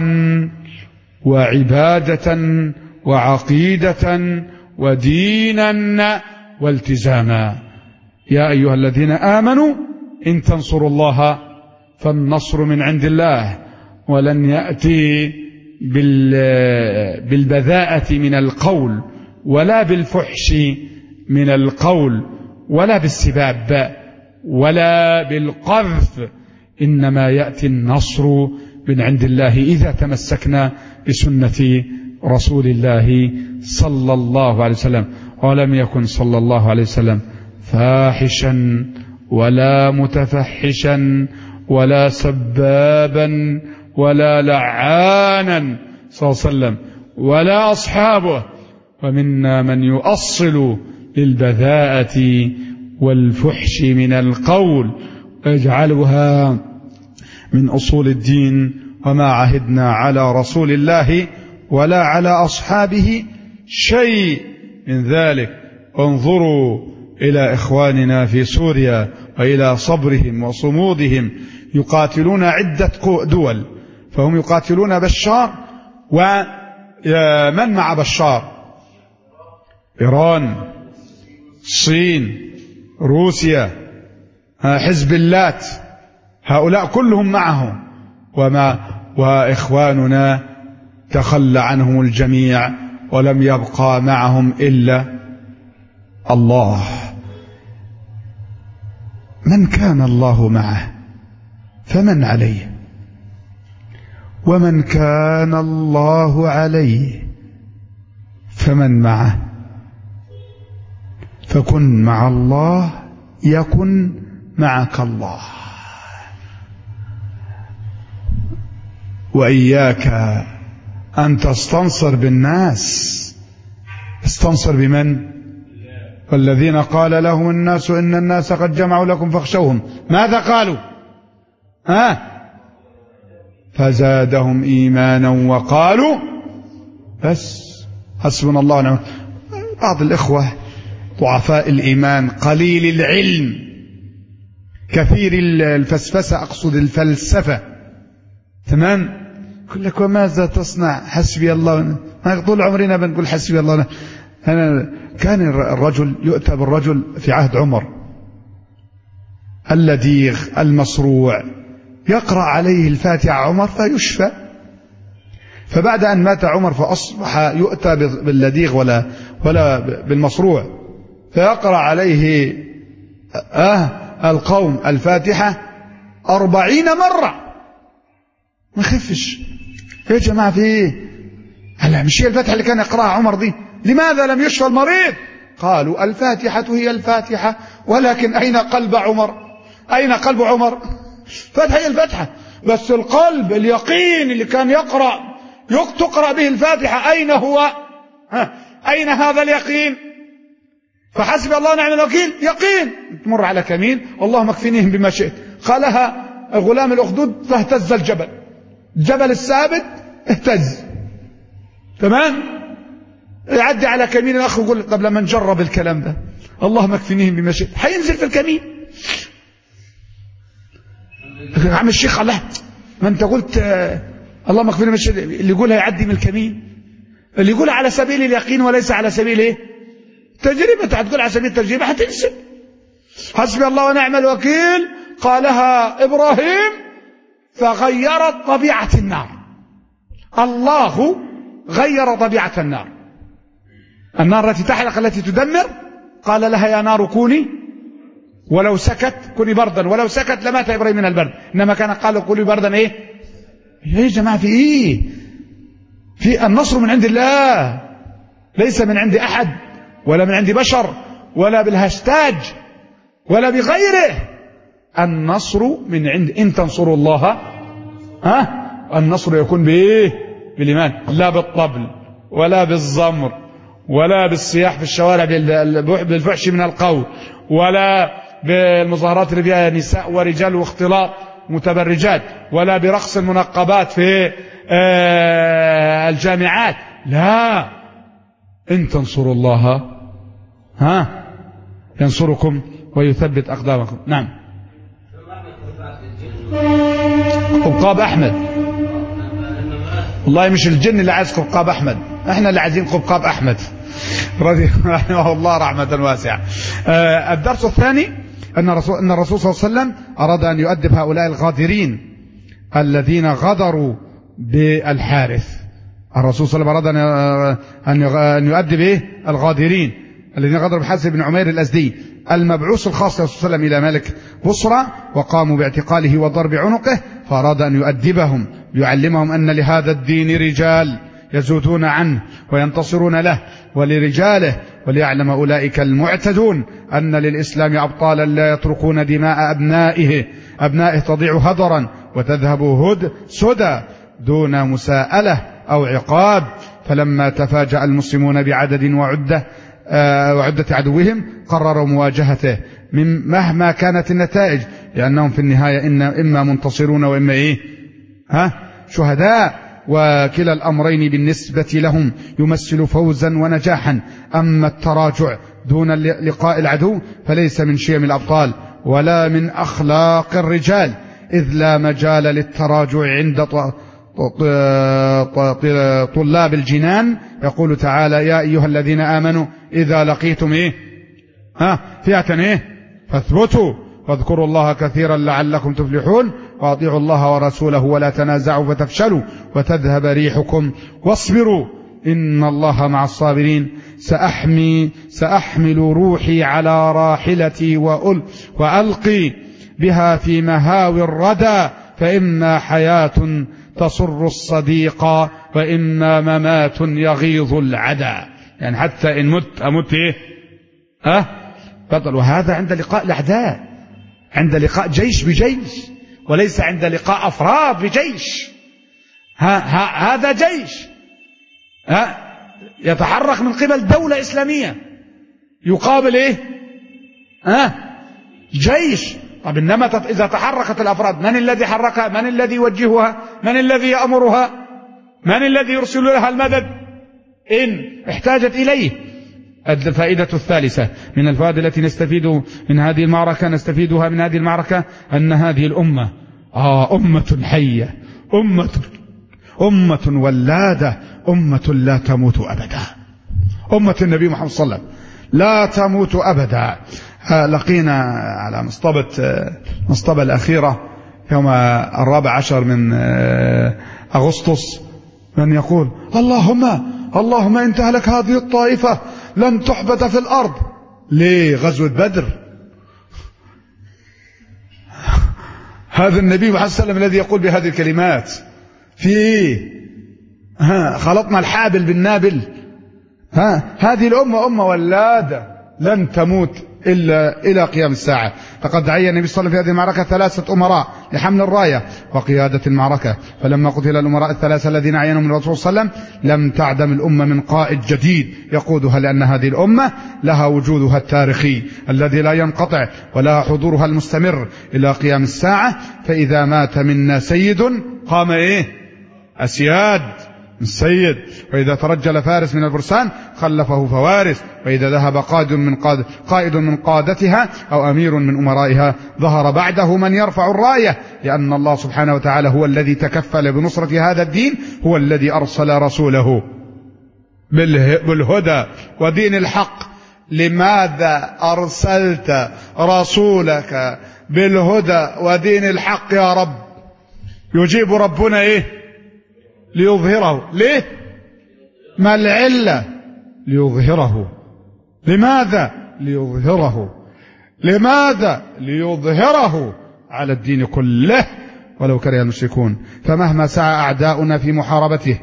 وعبادة وعقيدة ودينا والتزاما. يا أيها الذين آمنوا إن تنصروا الله فالنصر من عند الله، ولن يأتي بالبذاءة من القول ولا بالفحش من القول ولا بالسباب ولا بالقذف، إنما يأتي النصر من عند الله إذا تمسكنا بسنة رسول الله صلى الله عليه وسلم. ولم يكن صلى الله عليه وسلم فاحشا ولا متفحشا ولا سبابا ولا لعانا صلى الله عليه وسلم ولا أصحابه، ومنا من يؤصل للبذاءة والفحش من القول ويجعلها من أصول الدين. وما عهدنا على رسول الله ولا على أصحابه شيء من ذلك. انظروا إلى إخواننا في سوريا وإلى صبرهم وصمودهم، يقاتلون عدة دول، فهم يقاتلون بشار ومن مع بشار إيران، الصين، روسيا، حزب اللات، هؤلاء كلهم معه، وما وإخواننا تخلى عنهم الجميع ولم يبقى معهم إلا الله. من كان الله معه فمن عليه، ومن كان الله عليه فمن معه. فكن مع الله يكن معك الله. وإياك أن تستنصر بالناس، استنصر بمن؟ والذين قال لهم الناس إن الناس قد جمعوا لكم فاخشوهم، ماذا قالوا؟ ها؟ فزادهم إيمانا وقالوا بس حسبنا الله ونعم. بعض الإخوة ضعفاء الإيمان قليل العلم كثير الفسفسة، أقصد الفلسفة، تمام؟ يقول لك وماذا تصنع؟ حسبي الله. ما طول عمرنا بنقول حسبي الله. أنا كان الرجل يؤتى بالرجل في عهد عمر اللديغ المصروع، يقرأ عليه الفاتحة عمر فيشفى. فبعد أن مات عمر فأصبح يؤتى باللديغ ولا ولا بالمصروع، فيقرأ عليه آه القوم الفاتحة أربعين مرة ما خفش. يا جماعة في إيه؟ هلا مش هي الفاتحة اللي كان يقرأها عمر دي؟ لماذا لم يشفى المريض؟ قالوا الفاتحة هي الفاتحة، ولكن أين قلب عمر؟ أين قلب عمر؟ فتحة هي الفتحة، بس القلب اليقين اللي كان يقرأ تقرأ به الفاتحة أين هو؟ ها؟ أين هذا اليقين؟ فحسب الله ونعم الوكيل يقين. تمر على كمين اللهم اكفنيهم بما شئت، قالها الغلام الأخدود فاهتز الجبل، الجبل الثابت اهتز، تمام؟ يعدي على كمين الأخ يقول طب لما نجرب الكلام ده اللهم اكفنيهم بما شئت، حينزل في الكمين. عم الشيخ الله ما انت قلت آه اللهم اكفني بما شئت، اللي يقولها يعدي من الكمين، اللي يقولها على سبيل اليقين وليس على سبيل ايه؟ تجربة. انت هتقول على سبيل التجربة هتنسب. حسبي الله ونعم الوكيل قالها إبراهيم فغيرت طبيعة النار. الله غير طبيعة النار، النار التي تحرق التي تدمر قال لها يا نار كوني، ولو سكت كوني بردا، ولو سكت لمات إبراهيم من البرد، إنما كان قال كوني بردا إيه؟ يا جماعة في إيه؟ في النصر من عند الله، ليس من عند أحد ولا من عند بشر ولا بالهاشتاج ولا بغيره. النصر من عند إن تنصروا الله ها النصر يكون بإيه؟ بالإيمان، لا بالطبل ولا بالزمر ولا بالصياح في الشوارع بالفحش من القول ولا بالمظاهرات اللي فيها نساء ورجال واختلاط متبرجات ولا برقص المنقبات في الجامعات. لا، إن تنصروا الله ها ينصركم ويثبت أقدامكم. نعم. قبقاب أحمد، والله مش الجن اللي عايز قبقاب أحمد، احنا اللي عايزين قبقاب أحمد رضي الله رحمة واسعة. آه الدرس الثاني أن الرسول, أن الرسول صلى الله عليه وسلم أراد أن يؤدب هؤلاء الغادرين الذين غدروا بالحارث. الرسول صلى الله عليه وسلم أراد أن يؤدب إيه؟ الغادرين الذين غدروا بالحارث بن عمير الأزدي المبعوث الخاص صلى الله عليه وسلم إلى ملك بصرى، وقاموا باعتقاله وضرب عنقه، فأراد أن يؤدبهم ليعلمهم أن لهذا الدين رجال يزودون عنه وينتصرون له ولرجاله، وليعلم أولئك المعتدون أن للإسلام أبطالا لا يتركون دماء أبنائه أبنائه تضيع هدرا وتذهب هد سدى دون مساءلة أو عقاب. فلما تفاجأ المسلمون بعدد وعدة آه وعدة عدوهم قرروا مواجهته من مهما كانت النتائج، لأنهم في النهاية إن إما منتصرون وإما إيه ها شهداء، وكلا الأمرين بالنسبة لهم يمثل فوزا ونجاحا. أما التراجع دون لقاء العدو فليس من شيم الأبطال ولا من أخلاق الرجال، إذ لا مجال للتراجع عند طلاب الجنان يقول تعالى يا أيها الذين آمنوا إذا لقيتم إيه ها فئة إيه فاثبتوا واذكروا الله كثيرا لعلكم تفلحون وأطيعوا الله ورسوله ولا تنازعوا فتفشلوا وتذهب ريحكم واصبروا إن الله مع الصابرين سأحمي سأحمل روحي على راحلتي وألقي بها في مهاوي الردى فإما حياة تصر الصديق وإما ممات يغيظ العدا. يعني حتى إن مت أمت إيه ها بطل. وهذا عند لقاء الأعداء، عند لقاء جيش بجيش، وليس عند لقاء أفراد بجيش. ها ها هذا جيش ها يتحرك من قبل دولة إسلامية يقابل إيه ها جيش. طب إنما إذا تحركت الأفراد من الذي حركها؟ من الذي يوجهها؟ من الذي يأمرها؟ من الذي يرسل لها المدد إن احتاجت إليه؟ الفائدة الثالثة من الفوائد التي نستفيد من هذه المعركة نستفيدها من هذه المعركة أن هذه الأمة آه أمة حية، أمة أمة ولادة، أمة لا تموت أبدا. أمة النبي محمد صلى الله عليه وسلم لا تموت أبدا. لقينا على مصطبة مصطبة الأخيرة يوم الرابع عشر من أغسطس من يقول اللهم اللهم إن تهلك هذه الطائفة لن تحبط في الأرض. ليه؟ غزوة بدر. هذا النبي محمد صلى الله عليه وسلم الذي يقول بهذه الكلمات في إيه؟ ها خلطنا الحابل بالنابل. ها هذه الأمة أمة ولادة لن تموت إلا إلى قيام الساعة. فقد عين النبي صلى الله عليه وسلم في هذه المعركة ثلاثة أمراء لحمل الراية وقيادة المعركة، فلما قتل الأمراء الثلاثة الذين عينهم من الرسول صلى الله عليه وسلم لم تعدم الأمة من قائد جديد يقودها، لأن هذه الأمة لها وجودها التاريخي الذي لا ينقطع ولها حضورها المستمر إلى قيام الساعة. فإذا مات منا سيد قام إيه أسياد السيد، وإذا ترجل فارس من الفرسان خلفه فوارس، وإذا ذهب قائد من قاد قائد من قادتها أو أمير من أمرائها ظهر بعده من يرفع الراية، لأن الله سبحانه وتعالى هو الذي تكفل بنصرة هذا الدين، هو الذي أرسل رسوله بالهدى ودين الحق. لماذا أرسلت رسولك بالهدى ودين الحق يا رب؟ يجيب ربنا إيه؟ ليظهره. ليه؟ ما العلة؟ ليظهره. لماذا؟ ليظهره. لماذا؟ ليظهره على الدين كله ولو كره المشركون. فمهما سعى أعداؤنا في محاربته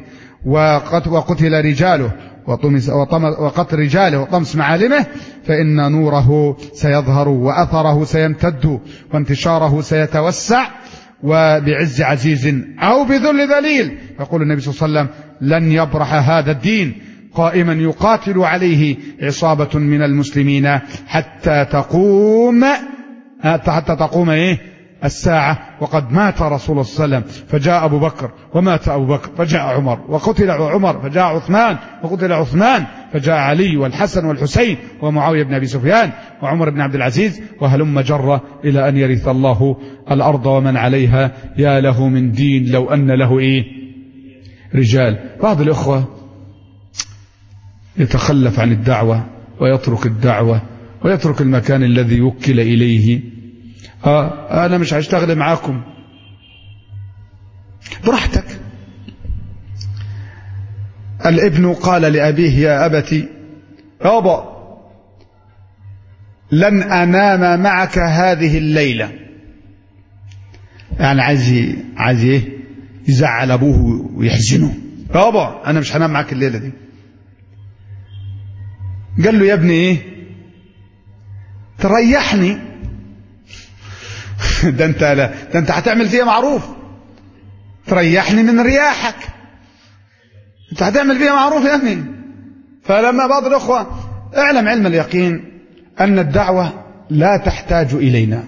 وقتل رجاله وقتل رجاله وطمس معالمه فإن نوره سيظهر وأثره سيمتد وانتشاره سيتوسع، وبعز عزيز أو بذل ذليل. يقول النبي صلى الله عليه وسلم لن يبرح هذا الدين قائما يقاتل عليه عصابة من المسلمين حتى تقوم حتى تقوم إيه الساعة. وقد مات رسول الله صلى الله عليه وسلم فجاء أبو بكر ومات أبو بكر فجاء عمر وقتل عمر فجاء عثمان وقتل عثمان فجاء علي والحسن والحسين ومعاوية بن أبي سفيان وعمر بن عبد العزيز وهلم جرة إلى أن يرث الله الأرض ومن عليها. يا له من دين لو أن له إيه رجال. بعض الأخوة يتخلف عن الدعوة ويترك الدعوة ويترك المكان الذي وكل إليه. آه أنا مش هشتغل معاكم، براحتك. الابن قال لأبيه يا أبتي يابا لن أنام معك هذه الليلة. يعني عايز عايز ايه يزعل أبوه ويحزنه. يابا أنا مش هنام معك الليلة دي. قال له يا ابني ايه تريحني. ده انت لا ده انت هتعمل فيها معروف، تريحني من رياحك، انت هتعمل فيها معروف يا ابني. فلما بعض الاخوه اعلم علم اليقين ان الدعوه لا تحتاج الينا،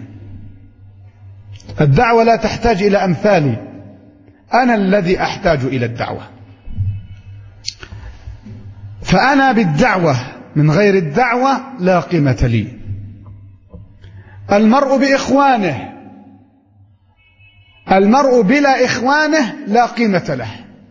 الدعوه لا تحتاج الى امثالي، انا الذي احتاج الى الدعوه. فانا بالدعوه، من غير الدعوه لا قيمه لي. المرء باخوانه، المرء بلا إخوانه لا قيمة له.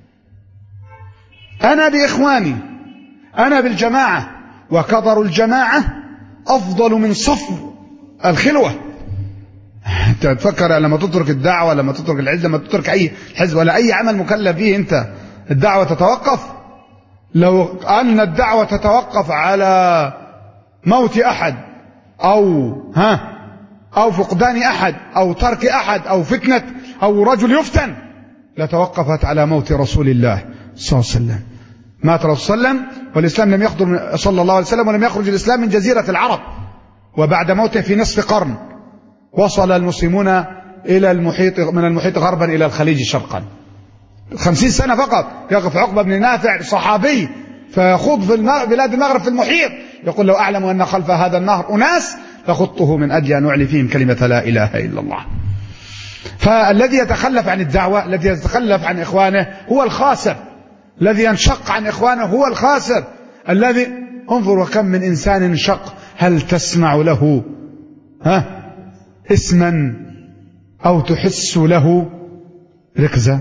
أنا بإخواني، أنا بالجماعة، وكدر الجماعة أفضل من صفو الخلوة. أنت تفكر لما تترك الدعوة، لما تترك العزة، لما تترك أي حزب ولا أي عمل مكلف فيه أنت، الدعوة تتوقف؟ لو أن الدعوة تتوقف على موت أحد أو ها أو فقدان أحد أو ترك أحد أو فتنة أو رجل يفتن، لتوقفت على موت رسول الله صلى الله عليه وسلم. مات الرسول صلى الله عليه وسلم والإسلام لم يخرج صلى الله عليه وسلم ولم يخرج الإسلام من جزيرة العرب، وبعد موته في نصف قرن وصل المسلمون إلى المحيط، من المحيط غربا إلى الخليج شرقا. خمسين سنة فقط يقف عقبة بن نافع صحابي فيخوض في بلاد المغرب في المحيط، يقول لو أعلم أن خلف هذا النهر أناس لخضته من أجل أن أعلي فيهم كلمة لا إله إلا الله. فالذي يتخلف عن الدعوة، الذي يتخلف عن إخوانه هو الخاسر، الذي ينشق عن إخوانه هو الخاسر. الذي انظر وكم من إنسان انشق، هل تسمع له ها اسما أو تحس له ركزة؟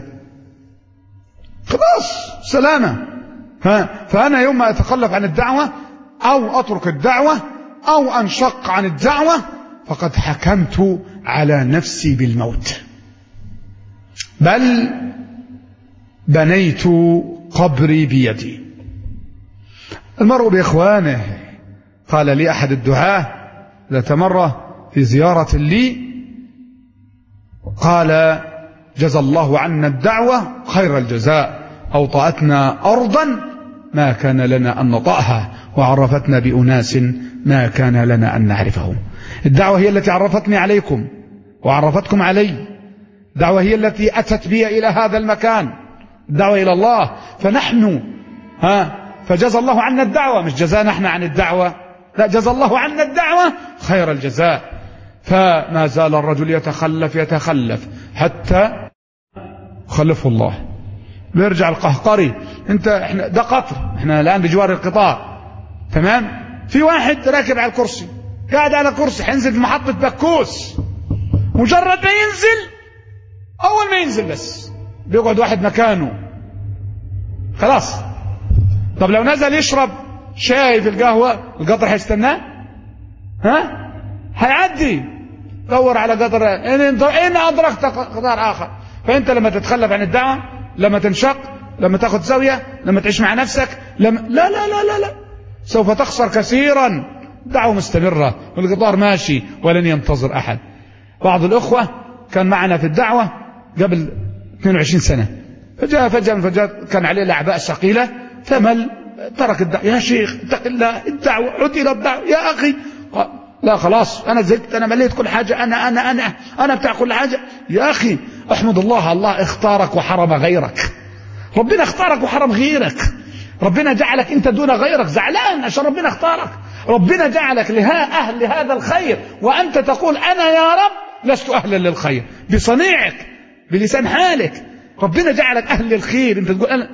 خلاص سلامة. ها فأنا يوم ما أتخلف عن الدعوة أو أترك الدعوة أو أنشق عن الدعوة فقد حكمت على نفسي بالموت، بل بنيت قبري بيدي. المرء بإخوانه. قال لي أحد الدعاة ذات مرة في زيارة لي، قال جزى الله عنا الدعوة خير الجزاء، أوطأتنا أرضا ما كان لنا أن نطأها، وعرفتنا بأناس ما كان لنا أن نعرفهم. الدعوة هي التي عرفتني عليكم وعرفتكم علي، الدعوة هي التي أتت بي إلى هذا المكان، الدعوة إلى الله. فنحن ها فجزى الله عنا الدعوة، مش جزانا احنا عن الدعوة، لا، جزى الله عنا الدعوة خير الجزاء. فما زال الرجل يتخلف يتخلف حتى خلفه الله. بيرجع القهقري، انت احنا ده قطر، احنا الآن بجوار القطار، تمام؟ في واحد راكب على الكرسي، قاعد على كرسي، حينزل في محطة بكوس، مجرد ما ينزل، أول ما ينزل بس بيقعد واحد مكانه خلاص. طب لو نزل يشرب شاي في القهوة، القطر هيستناه؟ ها؟ هيعدي، دور على قطر إن أدركت قطار آخر. فأنت لما تتخلف عن الدعوة، لما تنشق، لما تاخذ زاوية، لما تعيش مع نفسك، لما لا لا لا لا لا سوف تخسر كثيرا. الدعوة مستمرة والقطار ماشي ولن ينتظر أحد. بعض الأخوة كان معنا في الدعوة قبل اثنين وعشرين سنة، فجاء فجأة من فجأة كان عليه الأعباء ثقيلة فمل، ترك الدعوة. يا شيخ اتق الله، الدعوة عد إلى الدعوة يا أخي. لا خلاص أنا زدت، أنا مليت كل حاجة، أنا أنا أنا أنا بتاع كل حاجة. يا أخي احمد الله، الله اختارك وحرم غيرك. ربنا اختارك وحرم غيرك. ربنا جعلك أنت دون غيرك، زعلان عشان ربنا اختارك. ربنا جعلك لها أهل لهذا الخير، وأنت تقول أنا يا رب لست أهلا للخير بصنيعك بلسان حالك. ربنا جعلك أهل للخير، أنت تقول أنا.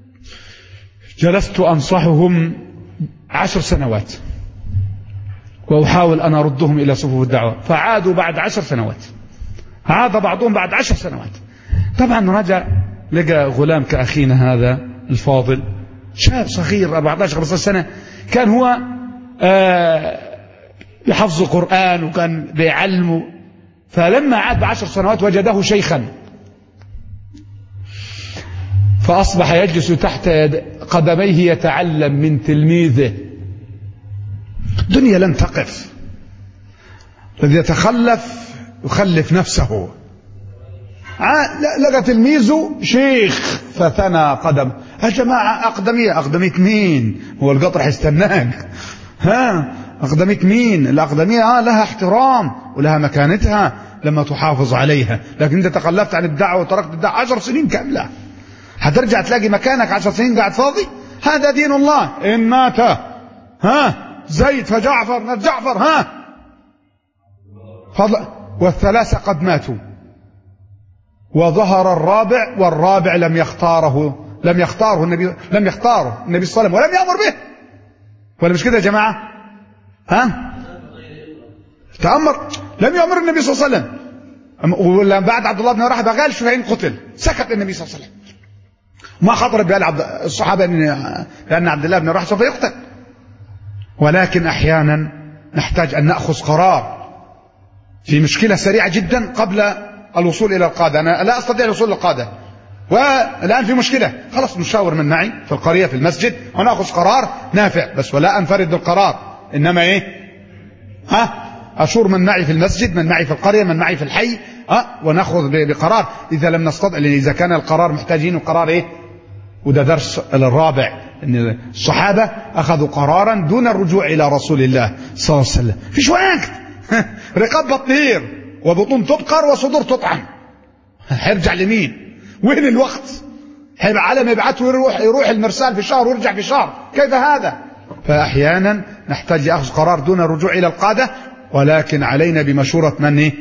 جلست أنصحهم عشر سنوات وأحاول أن أردهم إلى صفوف الدعوة، فعادوا بعد عشر سنوات، عاد بعضهم بعد عشر سنوات. طبعا رجع لقى غلام كأخينا هذا الفاضل، شاب صغير أربعة عشر خمسة عشر سنة، كان هو آه يحفظ قرآن وكان بيعلمه. فلما عاد بعشر سنوات وجده شيخا، فأصبح يجلس تحت قدميه يتعلم من تلميذه. الدنيا لن تقف، الذي يتخلف يخلف نفسه. لقى تلميذه شيخ فثنى قدم. يا جماعة أقدمية، أقدمية مين؟ هو القطر هيستناك؟ ها أقدمية مين؟ الأقدمية آه لها احترام ولها مكانتها لما تحافظ عليها، لكن أنت تخلفت عن الدعوة وتركت الدعوة عشر سنين كاملة، هترجع تلاقي مكانك عشر سنين قاعد فاضي؟ هذا دين الله. إن مات ها زيد فجعفر جعفر ها فضل، والثلاثة قد ماتوا، وظهر الرابع، والرابع لم يختاره لم يختاره النبي لم يختاره النبي صلى الله عليه وسلم ولم يأمر به. ولا مش كده يا جماعة؟ ها تأمر، لم يأمر النبي صلى الله عليه وسلم. ولما بعد عبد الله بن رواحة ما قالش فإن قتل، سكت النبي صلى الله عليه وسلم، ما خطر ببال الصحابة لأن عبد الله بن رواحة سوف يقتل. ولكن أحيانا نحتاج أن نأخذ قرار في مشكلة سريعة جدا قبل الوصول إلى القادة. أنا لا أستطيع الوصول للقادة والآن في مشكلة، خلاص نشاور من معي في القرية في المسجد ونأخذ قرار نافع، بس ولا أنفرد بالقرار، إنما إيه ها أشور من معي في المسجد، من معي في القرية، من معي في الحي، ها ونأخذ بقرار. إذا لم نستطع، لأن إذا كان القرار محتاجين القرار إيه. وده درس الرابع، ان الصحابة اخذوا قرارا دون الرجوع الى رسول الله صلى الله عليه وسلم. فيش وقت، رقاب بتطير وبطون تبقر وصدور تطعن، هيرجع لمين؟ وين الوقت؟ هيبقى على ما يبعثه يروح يروح المرسال في شهر ويرجع في شهر، كيف هذا؟ فاحيانا نحتاج لاخذ قرار دون الرجوع الى القادة، ولكن علينا بمشورة من ايه؟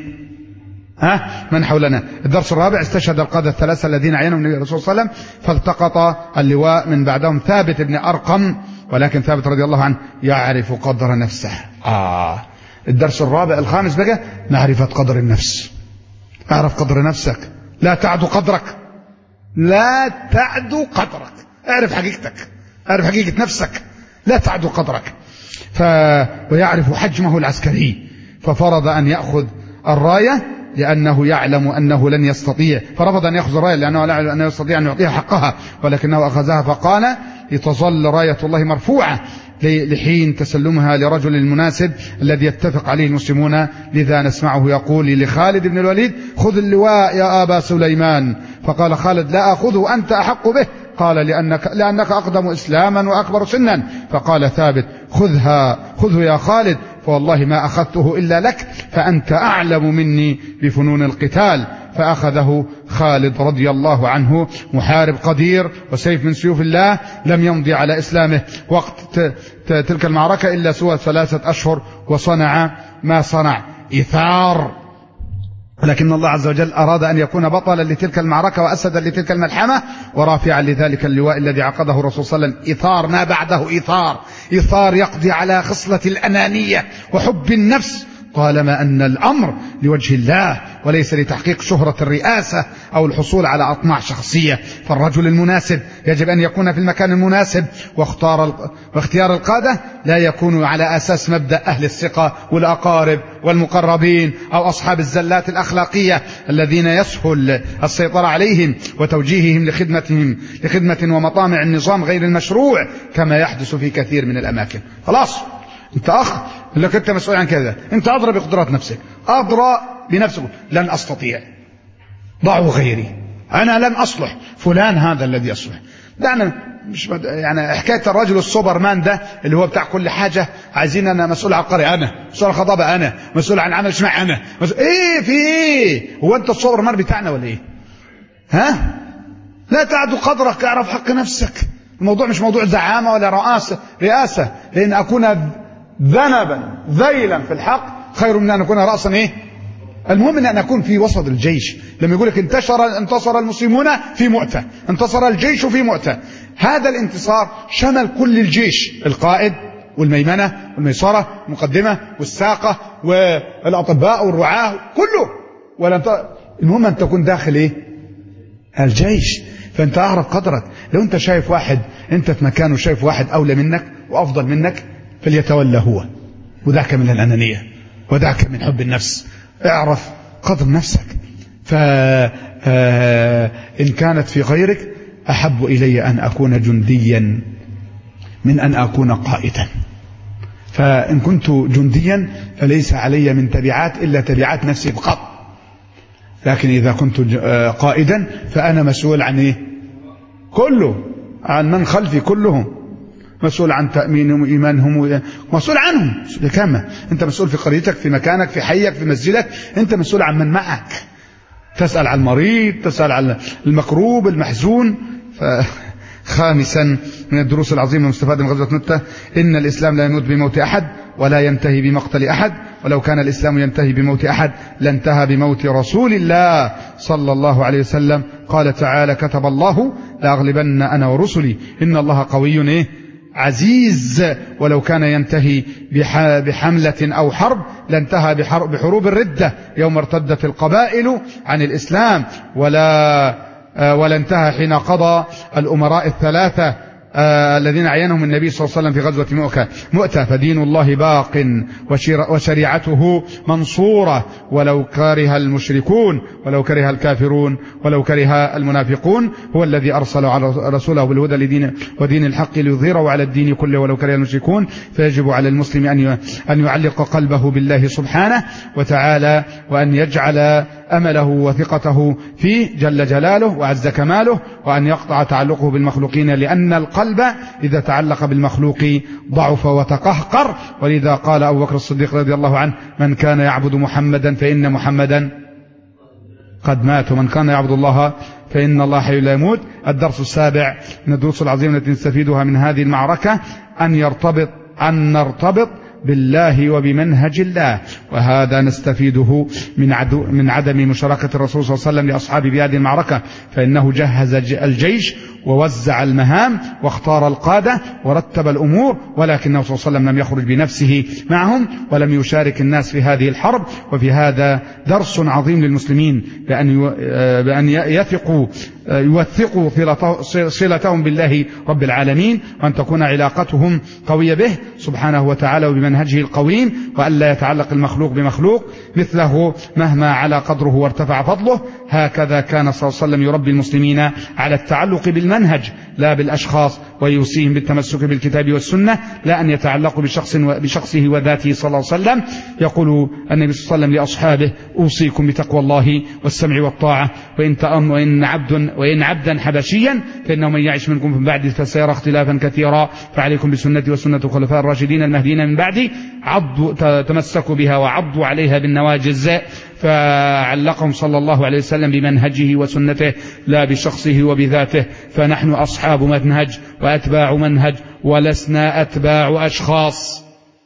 ها من حولنا. الدرس الرابع، استشهد القادة الثلاثة الذين عينهم النبي صلى الله عليه وسلم فالتقط اللواء من بعدهم ثابت بن أرقم، ولكن ثابت رضي الله عنه يعرف قدر نفسه. آه الدرس الرابع الخامس بقى، معرفة قدر النفس. اعرف قدر نفسك، لا تعدو قدرك، لا تعدو قدرك، اعرف حقيقتك، اعرف حقيقة نفسك، لا تعدو قدرك. ف... ويعرف حجمه العسكري، ففرض أن يأخذ الراية لأنه يعلم أنه لن يستطيع، فرفض أن يأخذ الراية لأنه لا يعلم أنه يستطيع أن يعطيها حقها، ولكنه أخذها فقال لتظل راية الله مرفوعة لحين تسلمها لرجل المناسب الذي يتفق عليه المسلمون. لذا نسمعه يقول لخالد بن الوليد خذ اللواء يا أبا سليمان، فقال خالد لا أخذه أنت أحق به، قال لأنك, لأنك أقدم إسلاما وأكبر سنا، فقال ثابت خذها خذه يا خالد، فوالله ما أخذته إلا لك، فأنت أعلم مني بفنون القتال. فأخذه خالد رضي الله عنه، محارب قدير وسيف من سيوف الله، لم يمضي على إسلامه وقت تلك المعركة إلا سوى ثلاثة أشهر، وصنع ما صنع إثار، ولكن الله عز وجل أراد أن يكون بطلا لتلك المعركة وأسدا لتلك الملحمة ورافعا لذلك اللواء الذي عقده الرسول صلى الله عليه وسلم. إثار ما بعده إثار، إثار يقضي على خصلة الأنانية وحب النفس، طالما أن الأمر لوجه الله وليس لتحقيق شهرة الرئاسة أو الحصول على أطماع شخصية. فالرجل المناسب يجب أن يكون في المكان المناسب، واختار واختيار القادة لا يكون على أساس مبدأ أهل الثقة والأقارب والمقربين أو أصحاب الزلات الأخلاقية الذين يسهل السيطرة عليهم وتوجيههم لخدمتهم لخدمة ومطامع النظام غير المشروع كما يحدث في كثير من الأماكن. خلاص انت اخ لك، انت مسؤول عن كذا، انت ادرى بقدرات نفسك، ادرى بنفسك، لن استطيع، ضعوا غيري، انا لن اصلح، فلان هذا الذي يصلح. ده انا مش يعني حكايه الرجل السوبرمان ده اللي هو بتاع كل حاجه، عايزين انا مسؤول عن القريه، انا مسؤول عن الخطابه، انا مسؤول عن عمل اجتماعي، انا مسؤول. ايه في ايه؟ هو انت السوبرمان بتاعنا ولا ايه؟ ها لا تعدو قدرك، اعرف حق نفسك. الموضوع مش موضوع زعامه ولا رئاسه رئاسه لان اكون ذنبا ذيلا في الحق خير من أن أكون رأسا إيه؟ المهم أن أكون في وسط الجيش. لما يقول لك انتشر انتصر المسلمون في مؤتة، انتصر الجيش في مؤتة، هذا الانتصار شمل كل الجيش، القائد والميمنة والميسرة والمقدمة والساقة والأطباء والرعاة كله، ولا انت... المهم أن تكون داخل إيه؟ الجيش. فأنت أعرف قدرك. لو أنت شايف واحد، أنت في مكانه شايف واحد أولى منك وأفضل منك، فليتولى هو، وذاك من الأنانية وذاك من حب النفس. اعرف قدر نفسك. فإن كانت في غيرك أحب إلي أن أكون جنديا من أن أكون قائدا. فإن كنت جنديا فليس علي من تبعات إلا تبعات نفسي فقط، لكن إذا كنت قائدا فأنا مسؤول عن إيه؟ كله، عن من خلفي كلهم، مسؤول عن تأمينهم وإيمانهم، مسؤول عنهم كامل. أنت مسؤول في قريتك، في مكانك، في حيك، في مسجدك، أنت مسؤول عن من معك، تسأل عن المريض، تسأل عن المكروب المحزون. خامسا من الدروس العظيمة المستفادة من غزوة مؤتة، إن الإسلام لا يموت بموت أحد ولا ينتهي بمقتل أحد، ولو كان الإسلام ينتهي بموت أحد لانتهى بموت رسول الله صلى الله عليه وسلم. قال تعالى كتب الله لأغلبن أنا ورسلي إن الله قوي إيه عزيز، ولو كان ينتهي بحملة أو حرب لانتهى بحروب الردة يوم ارتدت القبائل عن الإسلام، ولا ولا انتهى حين قضى الأمراء الثلاثة آه الذين عينهم النبي صلى الله عليه وسلم في غزوة مؤتة. فدين الله باق وشريعته منصورة، ولو كره المشركون ولو كره الكافرون ولو كره المنافقون. هو الذي أرسل على رسوله بالهدى لدين ودين الحق ليظهره على الدين كله ولو كره المشركون. فيجب على المسلم أن أن يعلق قلبه بالله سبحانه وتعالى، وأن يجعل أمله وثقته فيه جل جلاله وعز كماله، وأن يقطع تعلقه بالمخلوقين، لأن القلب إذا تعلق بالمخلوق ضعف وتقهقر. ولذا قال أبو بكر الصديق رضي الله عنه: من كان يعبد محمدا فإن محمدا قد مات، ومن كان يعبد الله فإن الله حي لا يموت. الدرس السابع من الدروس العظيمة التي نستفيدها من هذه المعركة أن يرتبط أن نرتبط بالله وبمنهج الله، وهذا نستفيده من عدو من عدم مشاركة الرسول صلى الله عليه وسلم لأصحابه في هذه المعركة، فإنه جهز الجيش ووزع المهام واختار القادة ورتب الأمور، ولكنه صلى الله عليه وسلم لم يخرج بنفسه معهم ولم يشارك الناس في هذه الحرب. وفي هذا درس عظيم للمسلمين بأن بأن يثقوا يوثقوا صلتهم بالله رب العالمين، وأن تكون علاقتهم قوية به سبحانه وتعالى وبمنهجه القويم، وأن لا يتعلق المخلوق بمخلوق مثله مهما على قدره وارتفع فضله. هكذا كان صلى الله عليه وسلم يربي المسلمين على التعلق بالمنهج لا بالأشخاص، ويوصيهم بالتمسك بالكتاب والسنة، لا أن يتعلقوا بشخص بشخصه وذاته صلى الله عليه وسلم. يقول النبي صلى الله عليه وسلم لأصحابه: أوصيكم بتقوى الله والسمع والطاعة، وإن تأم وإن عبد وإن عبدا حبشيا فإنه من يعش منكم من بعد فسيرى اختلافا كثيرا، فعليكم بسنتي وسنة الخلفاء الراشدين المهديين من بعدي، عضوا تمسكوا بها وعضوا عليها بالنواجذ. فعلقهم صلى الله عليه وسلم بمنهجه وسنته لا بشخصه وبذاته. فنحن أصحاب منهج وأتباع منهج، ولسنا أتباع أشخاص،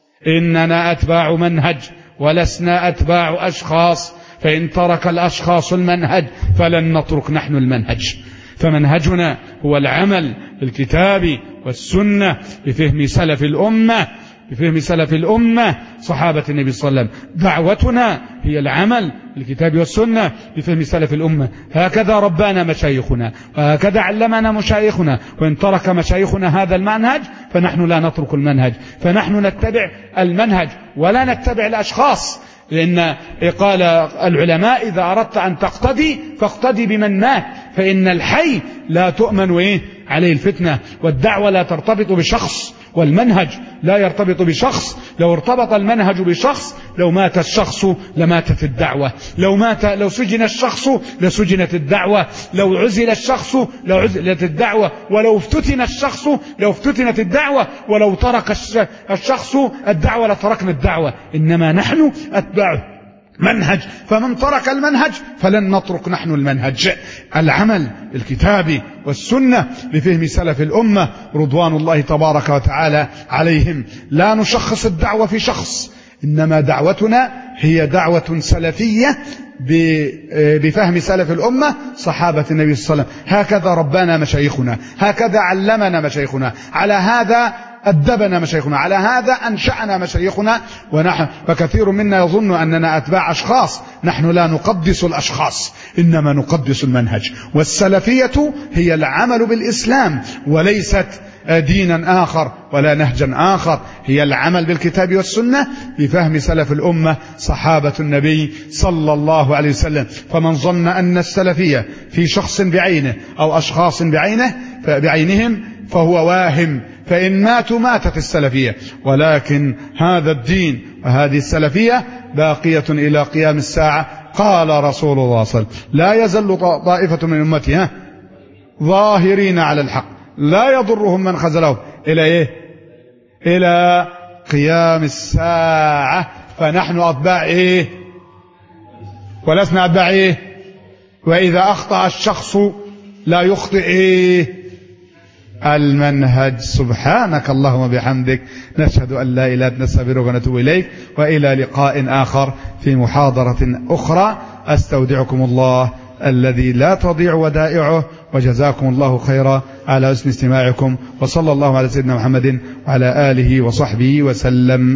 إننا أتباع منهج ولسنا أتباع أشخاص. فإن ترك الأشخاص المنهج فلن نترك نحن المنهج. فمنهجنا هو العمل بالكتاب والسنة بفهم سلف الأمة بفهم سلف الأمة صحابة النبي صلى الله عليه وسلم. دعوتنا هي العمل بالكتاب والسنة بفهم سلف الأمة. هكذا ربانا مشايخنا وهكذا علمنا مشايخنا. وإن ترك مشايخنا هذا المنهج فنحن لا نترك المنهج، فنحن نتبع المنهج ولا نتبع الأشخاص. لأن قال العلماء: إذا أردت أن تقتدي فاقتدي بمن مات، فإن الحي لا تؤمن إيه عليه الفتنة. والدعوة لا ترتبط بشخص، والمنهج لا يرتبط بشخص. لو ارتبط المنهج بشخص لو مات الشخص لماتت الدعوة، لو مات لو سجن الشخص لسجنت الدعوة، لو عزل الشخص لو عزلت الدعوة، ولو افتتن الشخص لو افتتنت الدعوة، ولو ترك الشخص الدعوة لتركنا الدعوة. إنما نحن أتباعه منهج، فمن ترك المنهج فلن نترك نحن المنهج. العمل بالكتاب والسنة بفهم سلف الأمة رضوان الله تبارك وتعالى عليهم. لا نشخص الدعوة في شخص، إنما دعوتنا هي دعوة سلفية بفهم سلف الأمة صحابة النبي صلى الله عليه وسلم. هكذا ربانا مشايخنا، هكذا علمنا مشايخنا، على هذا أدبنا مشايخنا، على هذا أنشأنا مشايخنا. ونحن فكثير منا يظن أننا أتباع أشخاص. نحن لا نقدس الأشخاص، إنما نقدس المنهج. والسلفية هي العمل بالإسلام، وليست دينا آخر ولا نهجا آخر. هي العمل بالكتاب والسنة بفهم سلف الأمة صحابة النبي صلى الله عليه وسلم. فمن ظن أن السلفية في شخص بعينه أو أشخاص بعينه بعينهم فهو واهم، فإن ماتوا ماتت السلفية. ولكن هذا الدين وهذه السلفية باقية إلى قيام الساعة. قال رسول الله صلى الله عليه وسلم: لا يزل طائفة من أمتي ظاهرين على الحق لا يضرهم من خذلهم إلى إيه؟ إلى قيام الساعة. فنحن أتباع إيه؟ ولسنا أتباع إيه؟ وإذا أخطأ الشخص لا يخطئ إيه؟ المنهج. سبحانك اللهم وبحمدك، نشهد أن لا إله إلا أنت، نستغفرك ونتوب إليك. وإلى لقاء آخر في محاضرة أخرى. أستودعكم الله الذي لا تضيع ودائعه، وجزاكم الله خيرا على حسن استماعكم، وصلى الله على سيدنا محمد وعلى آله وصحبه وسلم.